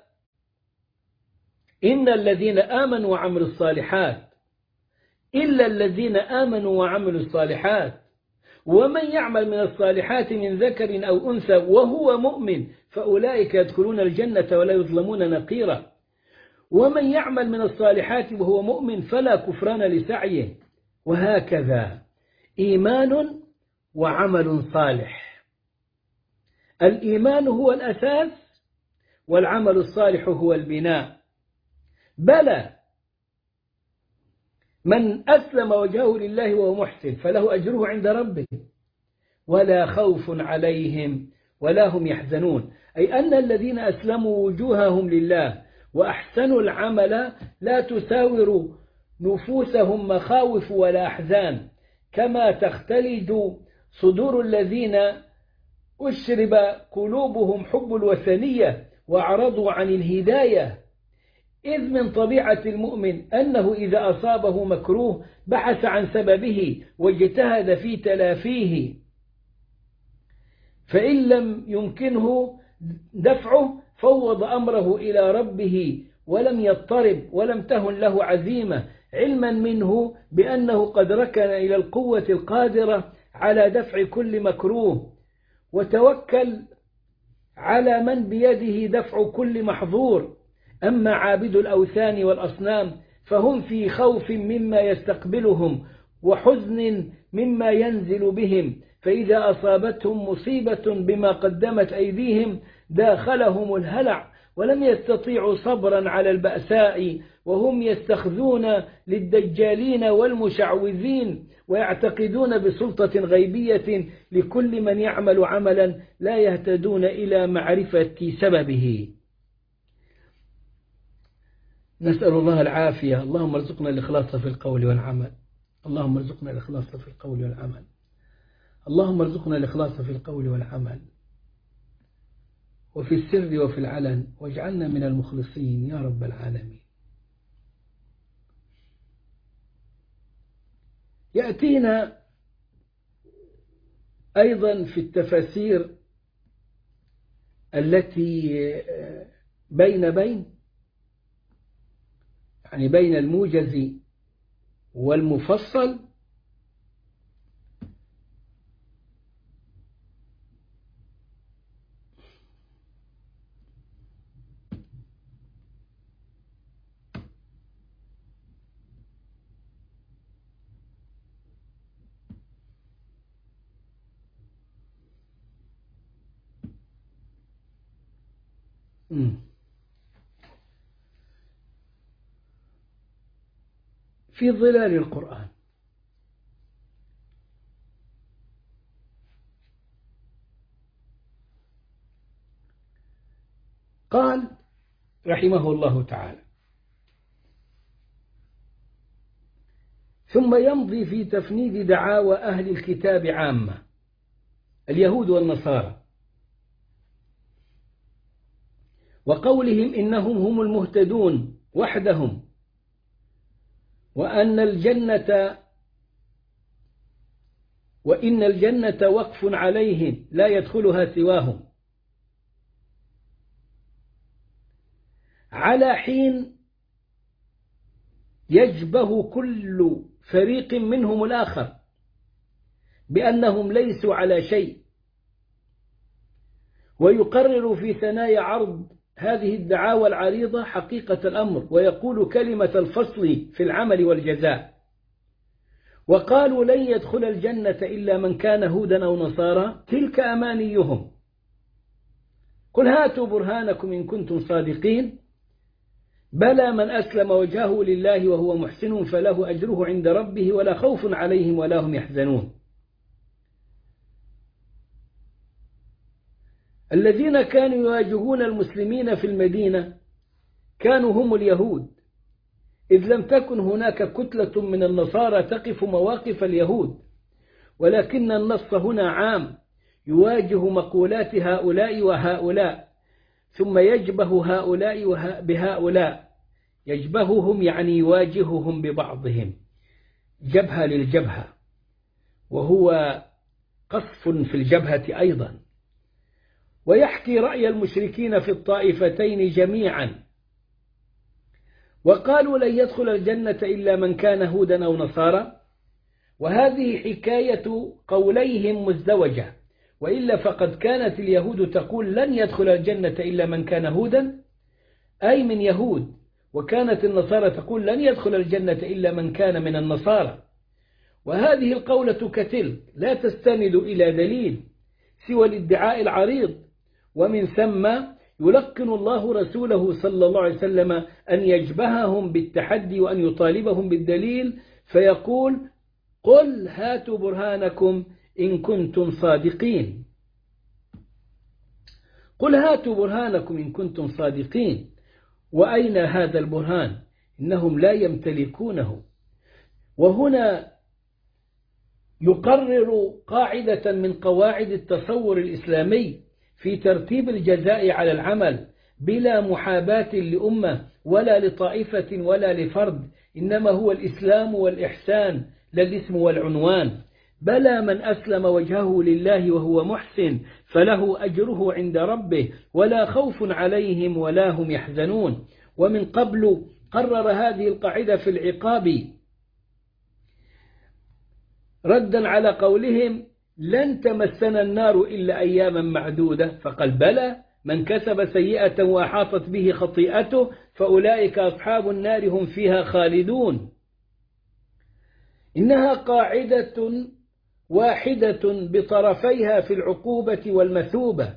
إن الذين آمنوا وعملوا الصالحات، إلا الذين آمنوا وعملوا الصالحات، ومن يعمل من الصالحات من ذكر أو أنثى وهو مؤمن فأولئك يدخلون الجنة ولا يظلمون نقيرا. ومن يعمل من الصالحات وهو مؤمن فلا كفران لسعيه. وهكذا إيمان وعمل صالح، الإيمان هو الأساس والعمل الصالح هو البناء. بلى من أسلم وجهه لله وهو محسن فله أجره عند ربه ولا خوف عليهم ولا هم يحزنون، أي أن الذين أسلموا وجوههم لله وأحسنوا العمل لا تساور نفوسهم مخاوف ولا أحزان، كما تختلج صدور الذين أشرب قلوبهم حب الوثنية وأعرضوا عن الهداية. إذ من طبيعة المؤمن أنه إذا أصابه مكروه بحث عن سببه واجتهد في تلافيه، فإن لم يمكنه دفعه فوض أمره إلى ربه ولم يضطرب ولم تهن له عزيمة، علما منه بأنه قد ركن إلى القوة القادرة على دفع كل مكروه، وتوكل على من بيده دفع كل محظور. أما عابد الأوثان والأصنام فهم في خوف مما يستقبلهم وحزن مما ينزل بهم، فإذا أصابتهم مصيبة بما قدمت أيديهم داخلهم الهلع ولم يستطيعوا صبرا على البأساء، وهم يستخذون للدجالين والمشعوذين ويعتقدون بسلطة غيبية لكل من يعمل عملا لا يهتدون إلى معرفة سببه. نسأل الله العافية. اللهم ارزقنا الإخلاص في القول والعمل، اللهم ارزقنا الإخلاص في القول والعمل، اللهم ارزقنا الإخلاص في القول والعمل وفي السر وفي العلن، واجعلنا من المخلصين يا رب العالمين. يأتينا أيضا في التفاسير التي بين الموجز والمفصل في ظلال القرآن. قال رحمه الله تعالى: ثم يمضي في تفنيد دعاوى أهل الكتاب عامة اليهود والنصارى، وقولهم إنهم هم المهتدون وحدهم، وإن الجنة وقف عليهم لا يدخلها سواهم، على حين يجبه كل فريق منهم الآخر بأنهم ليسوا على شيء، ويقرر في ثنايا عرض هذه الدعاوى العريضة حقيقة الأمر، ويقول كلمة الفصل في العمل والجزاء. وقالوا لن يدخل الجنة إلا من كان هودا أو نصارى، تلك أمانيهم، قل هاتوا برهانكم إن كنتم صادقين، بلى من أسلم وجهه لله وهو محسن فله أجره عند ربه ولا خوف عليهم ولا هم يحزنون. الذين كانوا يواجهون المسلمين في المدينة كانوا هم اليهود، إذ لم تكن هناك كتلة من النصارى تقف مواقف اليهود، ولكن النص هنا عام يواجه مقولات هؤلاء وهؤلاء، ثم يجبه هؤلاء بهؤلاء، يجبههم يعني يواجههم ببعضهم جبهة للجبهة، وهو قصف في الجبهة أيضا. ويحكي رأي المشركين في الطائفتين جميعا، وقالوا لن يدخل الجنة إلا من كان هودا أو نصارى، وهذه حكاية قوليهم مزدوجة، وإلا فقد كانت اليهود تقول لن يدخل الجنة إلا من كان هودا أي من يهود، وكانت النصارى تقول لن يدخل الجنة إلا من كان من النصارى. وهذه القولة كتلك لا تستند إلى دليل سوى الادعاء العريض، ومن ثم يلقن الله رسوله صلى الله عليه وسلم أن يجبههم بالتحدي وأن يطالبهم بالدليل، فيقول قل هاتوا برهانكم إن كنتم صادقين. قل هاتوا برهانكم إن كنتم صادقين، وأين هذا البرهان؟ إنهم لا يمتلكونه. وهنا يقرر قاعدة من قواعد التصور الإسلامي في ترتيب الجزاء على العمل بلا محاباة لأمة ولا لطائفة ولا لفرد، إنما هو الإسلام والإحسان لا الاسم والعنوان. بلى من أسلم وجهه لله وهو محسن فله أجره عند ربه ولا خوف عليهم ولا هم يحزنون. ومن قبل قرر هذه القاعدة في العقاب ردا على قولهم لن تمسنا النار إلا أياما معدودة، فقال بلى من كسب سيئة وأحاطت به خطيئته فأولئك أصحاب النار هم فيها خالدون. إنها قاعدة واحدة بطرفيها في العقوبة والمثوبة،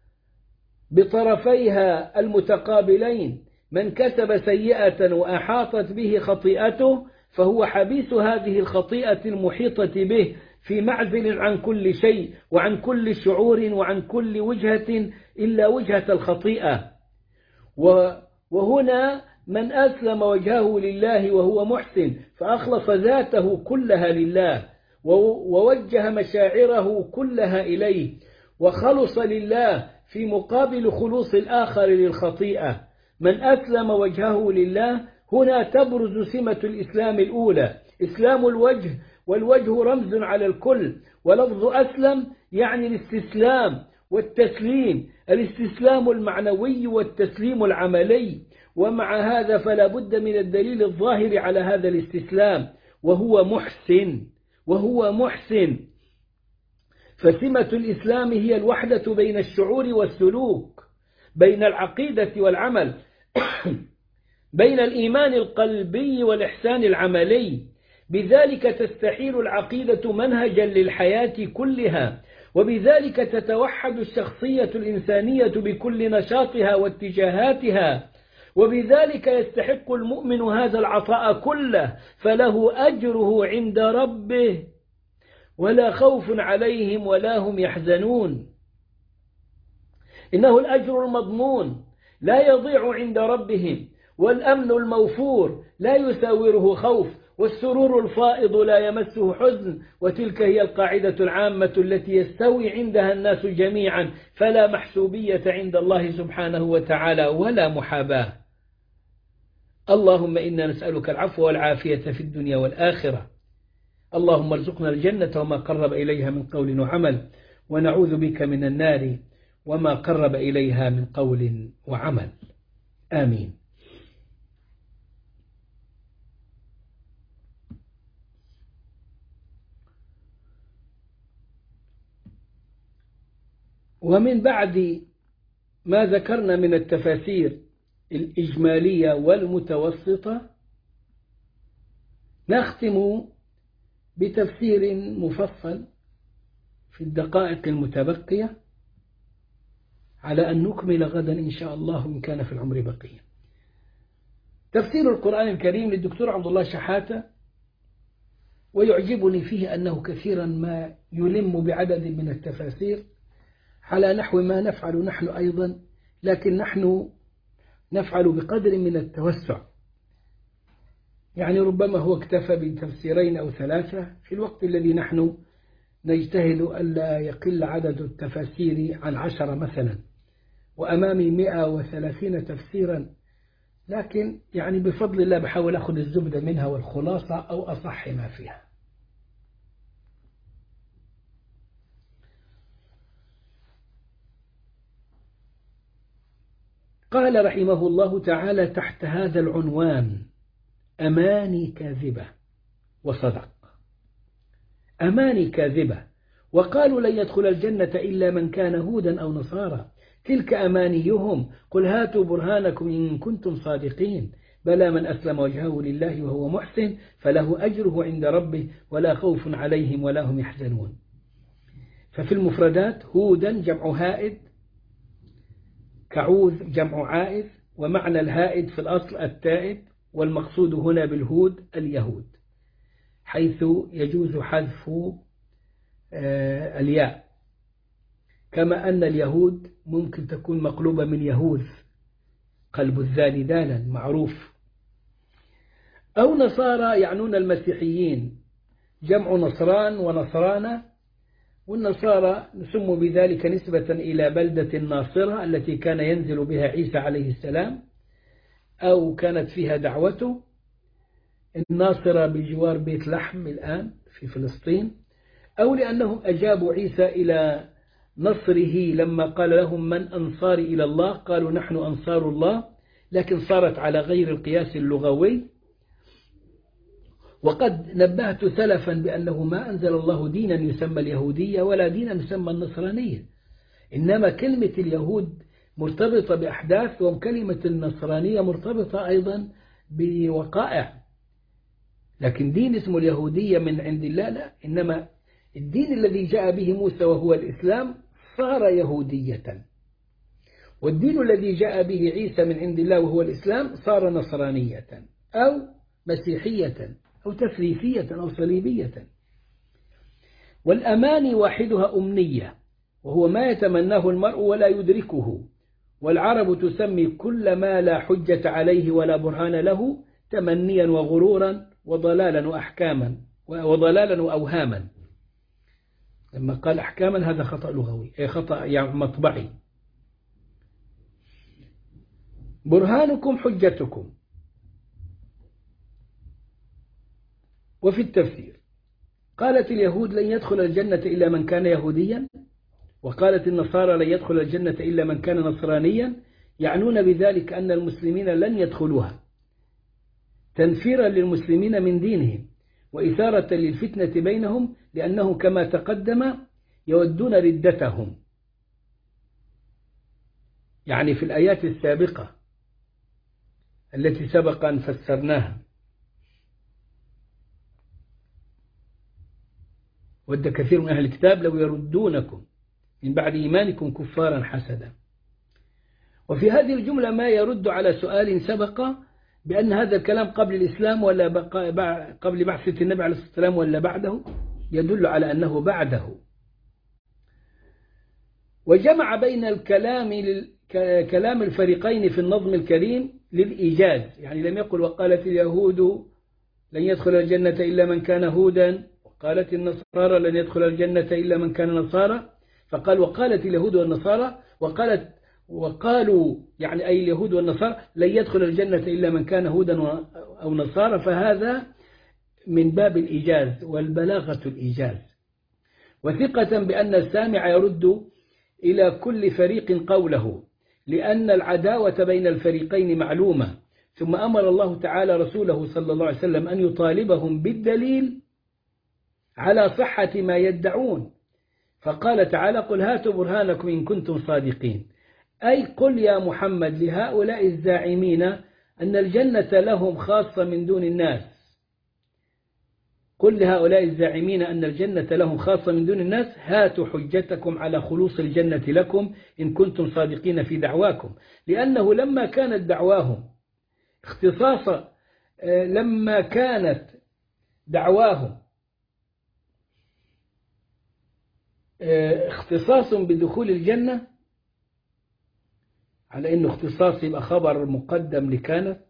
بطرفيها المتقابلين، من كسب سيئة وأحاطت به خطيئته فهو حبيس هذه الخطيئة المحيطة به في معزل عن كل شيء وعن كل شعور وعن كل وجهة إلا وجهة الخطيئة. وهنا من أسلم وجهه لله وهو محسن فأخلص ذاته كلها لله ووجه مشاعره كلها إليه وخلص لله في مقابل خلوص الآخر للخطيئة. من أسلم وجهه لله هنا تبرز سمة الإسلام الأولى، إسلام الوجه، والوجه رمز على الكل، ولفظ أسلم يعني الاستسلام والتسليم، الاستسلام المعنوي والتسليم العملي. ومع هذا فلا بد من الدليل الظاهر على هذا الاستسلام وهو محسن. فسمة الإسلام هي الوحدة بين الشعور والسلوك، بين العقيدة والعمل، بين الإيمان القلبي والإحسان العملي. بذلك تستحيل العقيدة منهجا للحياة كلها، وبذلك تتوحد الشخصية الإنسانية بكل نشاطها واتجاهاتها، وبذلك يستحق المؤمن هذا العطاء كله فله أجره عند ربه ولا خوف عليهم ولا هم يحزنون. إنه الأجر المضمون لا يضيع عند ربهم، والأمن الموفور لا يساوره خوف، والسرور الفائض لا يمسه حزن. وتلك هي القاعدة العامة التي يستوي عندها الناس جميعا، فلا محسوبية عند الله سبحانه وتعالى ولا محاباة. اللهم إنا نسألك العفو والعافية في الدنيا والآخرة. اللهم ارزقنا الجنة وما قرب إليها من قول وعمل، ونعوذ بك من النار وما قرب إليها من قول وعمل. آمين. ومن بعد ما ذكرنا من التفاسير الإجمالية والمتوسطة، نختم بتفسير مفصل في الدقائق المتبقية، على أن نكمل غدا إن شاء الله إن كان في العمر بقية. تفسير القرآن الكريم للدكتور عبد الله شحاتة، ويعجبني فيه أنه كثيرا ما يلم بعدد من التفاسير على نحو ما نفعل نحن أيضا، لكن نحن نفعل بقدر من التوسع. يعني ربما هو اكتفى بتفسيرين أو ثلاثة في الوقت الذي نحن نجتهد ألا يقل عدد التفاسير عن 10 مثلا، وأمامي 130 تفسيرا، لكن يعني بفضل الله بحاول أخذ الزبدة منها والخلاصة أو أصح ما فيها. قال رحمه الله تعالى تحت هذا العنوان: أماني كاذبة. وصدق، أماني كاذبة، وقالوا لن يدخل الجنة إلا من كان هودا أو نصارى، تلك أمانيهم، قل هاتوا برهانكم إن كنتم صادقين، بلى من أسلم وجهه لله وهو محسن فله أجره عند ربه ولا خوف عليهم ولا هم يحزنون. ففي المفردات: هودا جمع هائد، كعوذ جمع عائذ، ومعنى الهائد في الأصل التائب، والمقصود هنا بالهود اليهود، حيث يجوز حذف الياء، كما أن اليهود ممكن تكون مقلوبة من يهوذ، قلب الذال دالا معروف. أو نصارى يعنون المسيحيين، جمع نصران ونصرانة، والنصارى سموا بذلك نسبة إلى بلدة الناصرة التي كان ينزل بها عيسى عليه السلام، أو كانت فيها دعوته. الناصرة بجوار بيت لحم الآن في فلسطين، أو لأنهم أجابوا عيسى إلى نصره لما قال لهم من أنصاري إلى الله، قالوا نحن أنصار الله، لكن صارت على غير القياس اللغوي. وقد نبهت سلفا بأنه ما أنزل الله دينا يسمى اليهودية ولا دينا يسمى النصرانية، إنما كلمة اليهود مرتبطة بأحداث، وكلمة النصرانية مرتبطة أيضا بوقائع، لكن دين اسمه اليهودية من عند الله لا، إنما الدين الذي جاء به موسى وهو الإسلام صار يهودية، والدين الذي جاء به عيسى من عند الله وهو الإسلام صار نصرانية أو مسيحية أو تثليثية أو صليبية. والأماني واحدها أمنية، وهو ما يتمناه المرء ولا يدركه، والعرب تسمي كل ما لا حجة عليه ولا برهان له تمنيا وغرورا وضلالا وأحكاما وضلالا وأوهاما. لما قال أحكاما هذا خطأ لغوي، أي خطأ يعني مطبعي. برهانكم حجتكم. وفي التفسير قالت اليهود لن يدخل الجنة إلا من كان يهوديا، وقالت النصارى لن يدخل الجنة إلا من كان نصرانيا، يعنون بذلك أن المسلمين لن يدخلوها، تنفيرا للمسلمين من دينهم وإثارة للفتنة بينهم، لأنه كما تقدم يودون ردتهم، يعني في الآيات السابقة التي سبق أن فسرناها. ود كثير من أهل الكتاب لو يردونكم من بعد إيمانكم كفارا حسدا. وفي هذه الجملة ما يرد على سؤال سبق بأن هذا الكلام قبل الإسلام ولا قبل بعثة النبي عليه الصلاة والسلام ولا بعده، يدل على أنه بعده. وجمع بين كلام الفريقين في النظم الكريم للإيجاز، يعني لم يقل وقالت اليهود لن يدخل الجنة إلا من كان هودا، وقالت النصارى لن يدخل الجنة إلا من كان نصارى، فقال وقالت اليهود والنصارى، وقالوا يعني أي اليهود والنصارى لن يدخل الجنة إلا من كان هودا أو نصارى، فهذا من باب الإيجاز والبلاغة الإيجاز. وثقة بأن السامع يرد إلى كل فريق قوله، لأن العداوة بين الفريقين معلومة. ثم أمر الله تعالى رسوله صلى الله عليه وسلم أن يطالبهم بالدليل على صحة ما يدعون، فقال تعالى قل هاتوا برهانكم إن كنتم صادقين، أي قل يا محمد لهؤلاء الزاعمين أن الجنة لهم خاصة من دون الناس، قل لهؤلاء الزاعمين أن الجنة لهم خاصة من دون الناس هاتوا حجتكم على خلوص الجنة لكم إن كنتم صادقين في دعواكم. لأنه لما كانت دعواهم لما كانت دعواهم اختصاص بدخول الجنة، على أنه اختصاص يبقى خبر مقدم لكانت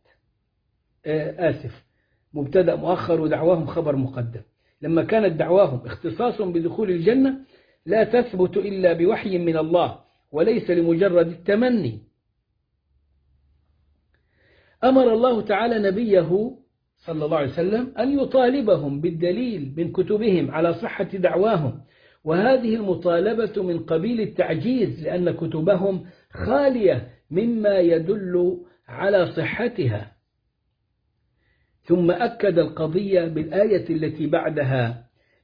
مبتدأ مؤخر ودعواهم خبر مقدم. لما كانت دعواهم اختصاص بدخول الجنة لا تثبت إلا بوحي من الله وليس لمجرد التمني. أمر الله تعالى نبيه صلى الله عليه وسلم أن يطالبهم بالدليل من كتبهم على صحة دعواهم، وهذه المطالبة من قبيل التعجيز لأن كتبهم خالية مما يدل على صحتها. ثم أكد القضية بالآية التي بعدها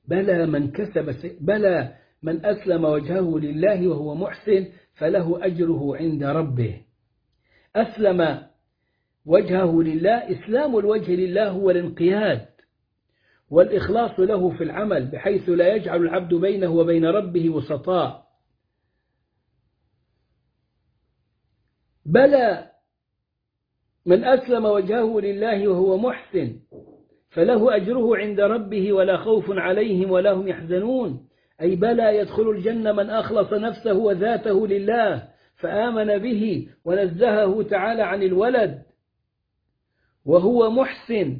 بلى من أسلم وجهه لله وهو محسن فله أجره عند ربه. أسلم وجهه لله، إسلام الوجه لله هو الانقياد والإخلاص له في العمل بحيث لا يجعل العبد بينه وبين ربه وسطاء. بلى من أسلم وجهه لله وهو محسن فله أجره عند ربه ولا خوف عليهم ولا هم يحزنون، أي بلى يدخل الجنة من أخلص نفسه وذاته لله فآمن به ونزهه تعالى عن الولد وهو محسن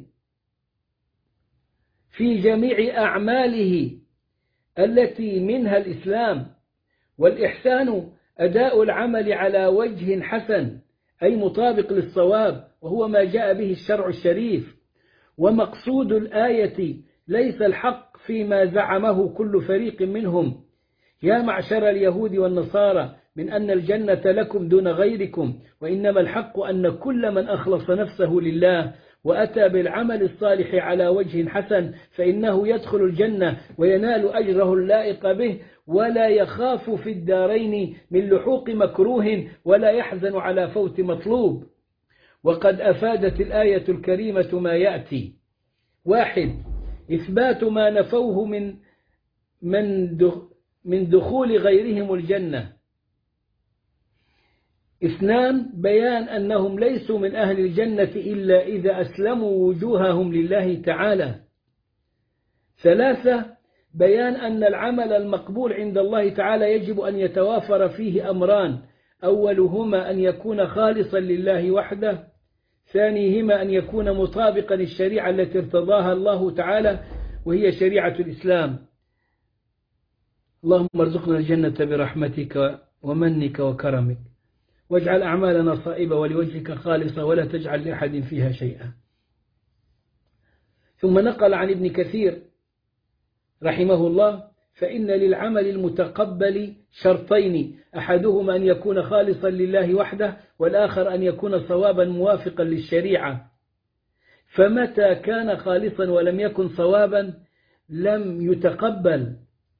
في جميع أعماله التي منها الإسلام. والإحسان أداء العمل على وجه حسن أي مطابق للصواب، وهو ما جاء به الشرع الشريف. ومقصود الآية ليس الحق فيما زعمه كل فريق منهم يا معشر اليهود والنصارى من أن الجنة لكم دون غيركم، وإنما الحق أن كل من أخلص نفسه لله وأتى بالعمل الصالح على وجه حسن فإنه يدخل الجنة وينال أجره اللائق به ولا يخاف في الدارين من لحوق مكروه ولا يحزن على فوت مطلوب. وقد أفادت الآية الكريمة ما يأتي: 1. إثبات ما نفوه من دخول غيرهم الجنة. 2. بيان أنهم ليسوا من أهل الجنة إلا إذا أسلموا وجوههم لله تعالى. 3. بيان أن العمل المقبول عند الله تعالى يجب أن يتوافر فيه أمران: أولهما أن يكون خالصا لله وحده، ثانيهما أن يكون مطابقا للشريعة التي ارتضاها الله تعالى وهي شريعة الإسلام. اللهم ارزقنا الجنة برحمتك ومنك وكرمك، واجعل أعمالنا صائبة ولوجهك خالصة ولا تجعل لأحد فيها شيئا. ثم نقل عن ابن كثير رحمه الله: فإن للعمل المتقبل شرطين، أحدهما أن يكون خالصا لله وحده، والآخر أن يكون صوابا موافقا للشريعة. فمتى كان خالصا ولم يكن صوابا لم يتقبل.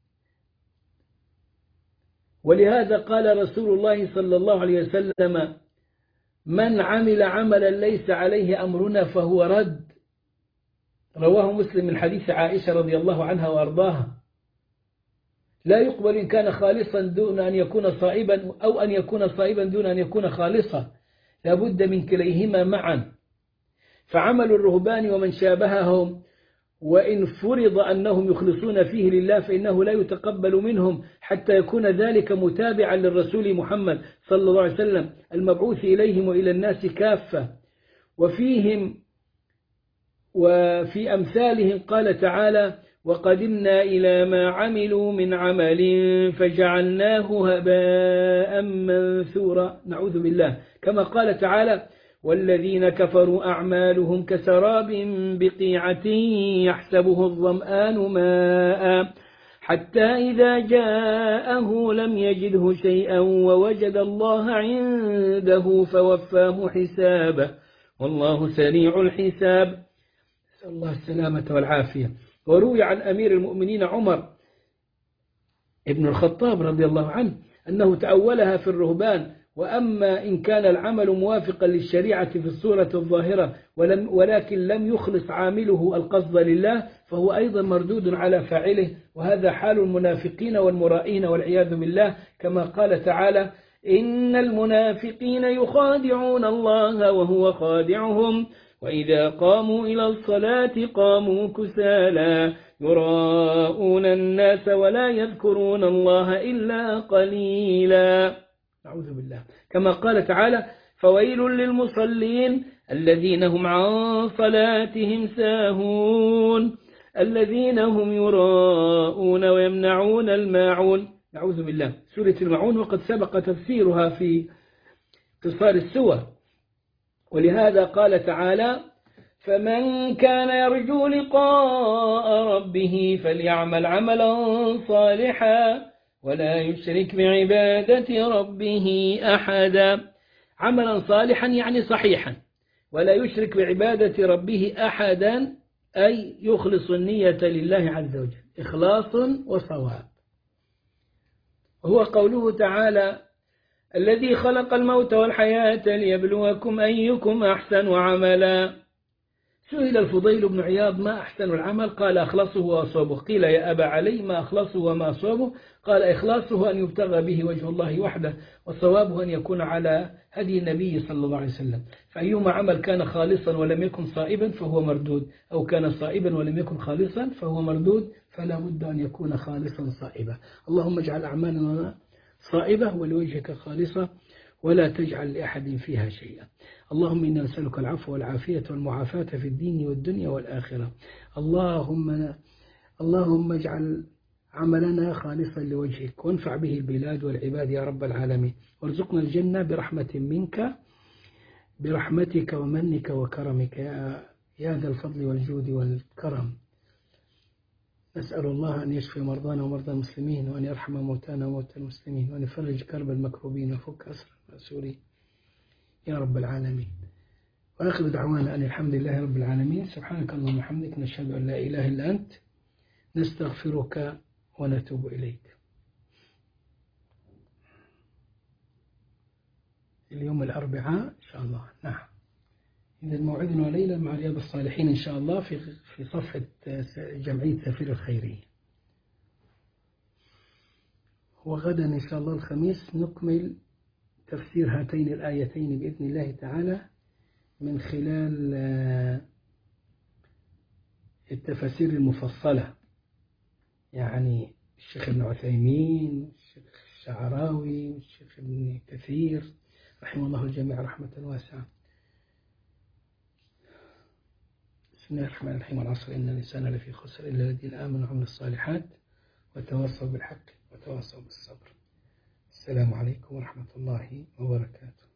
ولهذا قال رسول الله صلى الله عليه وسلم: من عمل عملا ليس عليه أمرنا فهو رد. رواه مسلم من حديث عائشة رضي الله عنها وأرضاها. لا يقبل إن كان خالصا دون أن يكون صائبا، أو أن يكون صائبا دون أن يكون خالصا، لابد من كليهما معا. فعمل الرهبان ومن شابههم وإن فرض أنهم يخلصون فيه لله فإنه لا يتقبل منهم حتى يكون ذلك متابعا للرسول محمد صلى الله عليه وسلم المبعوث إليهم وإلى الناس كافة. وفي أمثالهم قال تعالى: وقدمنا إلى ما عملوا من عمل فجعلناه هباء منثورا، نعوذ بالله. كما قال تعالى: والذين كفروا أعمالهم كسراب بقيعة يحسبه الظمآن ماء حتى إذا جاءه لم يجده شيئا ووجد الله عنده فوفاه حسابه والله سريع الحساب، نسأل الله السلامة والعافية. وروي عن أمير المؤمنين عمر ابن الخطاب رضي الله عنه أنه تأولها في الرهبان: وأما إن كان العمل موافقا للشريعة في الصورة الظاهرة ولكن لم يخلص عامله القصد لله فهو أيضا مردود على فاعله، وهذا حال المنافقين والمرائين والعياذ بالله، كما قال تعالى: إن المنافقين يخادعون الله وهو خادعهم وإذا قاموا إلى الصلاة قاموا كسالى يراءون الناس ولا يذكرون الله إلا قليلا، أعوذ بالله. كما قال تعالى: فويل للمصلين الذين هم عن صلاتهم ساهون الذين هم يراءون ويمنعون الماعون، نعوذ بالله. سورة الماعون وقد سبق تفسيرها في قصار السور. ولهذا قال تعالى: فمن كان يرجو لقاء ربه فليعمل عملا صالحا ولا يشرك بعبادة ربه أحدا. عملا صالحا يعني صحيحا، ولا يشرك بعبادة ربه أحدا أي يخلص النية لله عز وجل إخلاص وصواب. وهو قوله تعالى: الذي خلق الموت والحياة ليبلوكم أيكم أحسن عملا. سئل الفضيل بن عياض: ما أحسن العمل؟ قال: أخلصه وأصوبه. قيل: يا أبا علي ما أخلصه وما أصوبه؟ قال: إخلاصه أن يبتغى به وجه الله وحده، وصوابه أن يكون على هدي النبي صلى الله عليه وسلم. فأيما عمل كان خالصا ولم يكن صائبا فهو مردود، أو كان صائبا ولم يكن خالصا فهو مردود، فلا بد أن يكون خالصا صائبا. اللهم اجعل أعمالنا صائبة ولوجهك خالصة ولا تجعل لأحد فيها شيئا. اللهم إنا نسألك العفو والعافية والمعافاة في الدين والدنيا والآخرة. اللهم اجعل عملنا خالصا لوجهك وانفع به البلاد والعباد يا رب العالمين، وارزقنا الجنة برحمة منك برحمتك ومنك وكرمك يا ذا الفضل والجود والكرم. نسأل الله أن يشفي مرضانا ومرضى المسلمين، وأن يرحم موتانا وموتى المسلمين، وأن يفرج كرب المكروبين وفك أسر المأسورين يا رب العالمين. وآخر دعوانا أن الحمد لله رب العالمين. سبحانك اللهم وبحمدك نشهد أن لا إله إلا أنت نستغفرك ونتوب إليك. اليوم الأربعاء إن شاء الله. نعم، إذا موعدنا ليلة مع رياض الصالحين إن شاء الله في صفحة جمعية سفير الخيرية. وغدا إن شاء الله الخميس نكمل تفسير هاتين الآيتين بإذن الله تعالى من خلال التفاسير المفصلة، يعني الشيخ ابن عثيمين، الشيخ الشعراوي، الشيخ ابن كثير رحمه الله الجميع رحمة واسعة. بسم الله الرحمن الرحيم. والعصر إن الإنسان لفي خسر إلا الذين آمنوا وعملوا الصالحات وتواصوا بالحق وتواصوا بالصبر. السلام عليكم ورحمة الله وبركاته.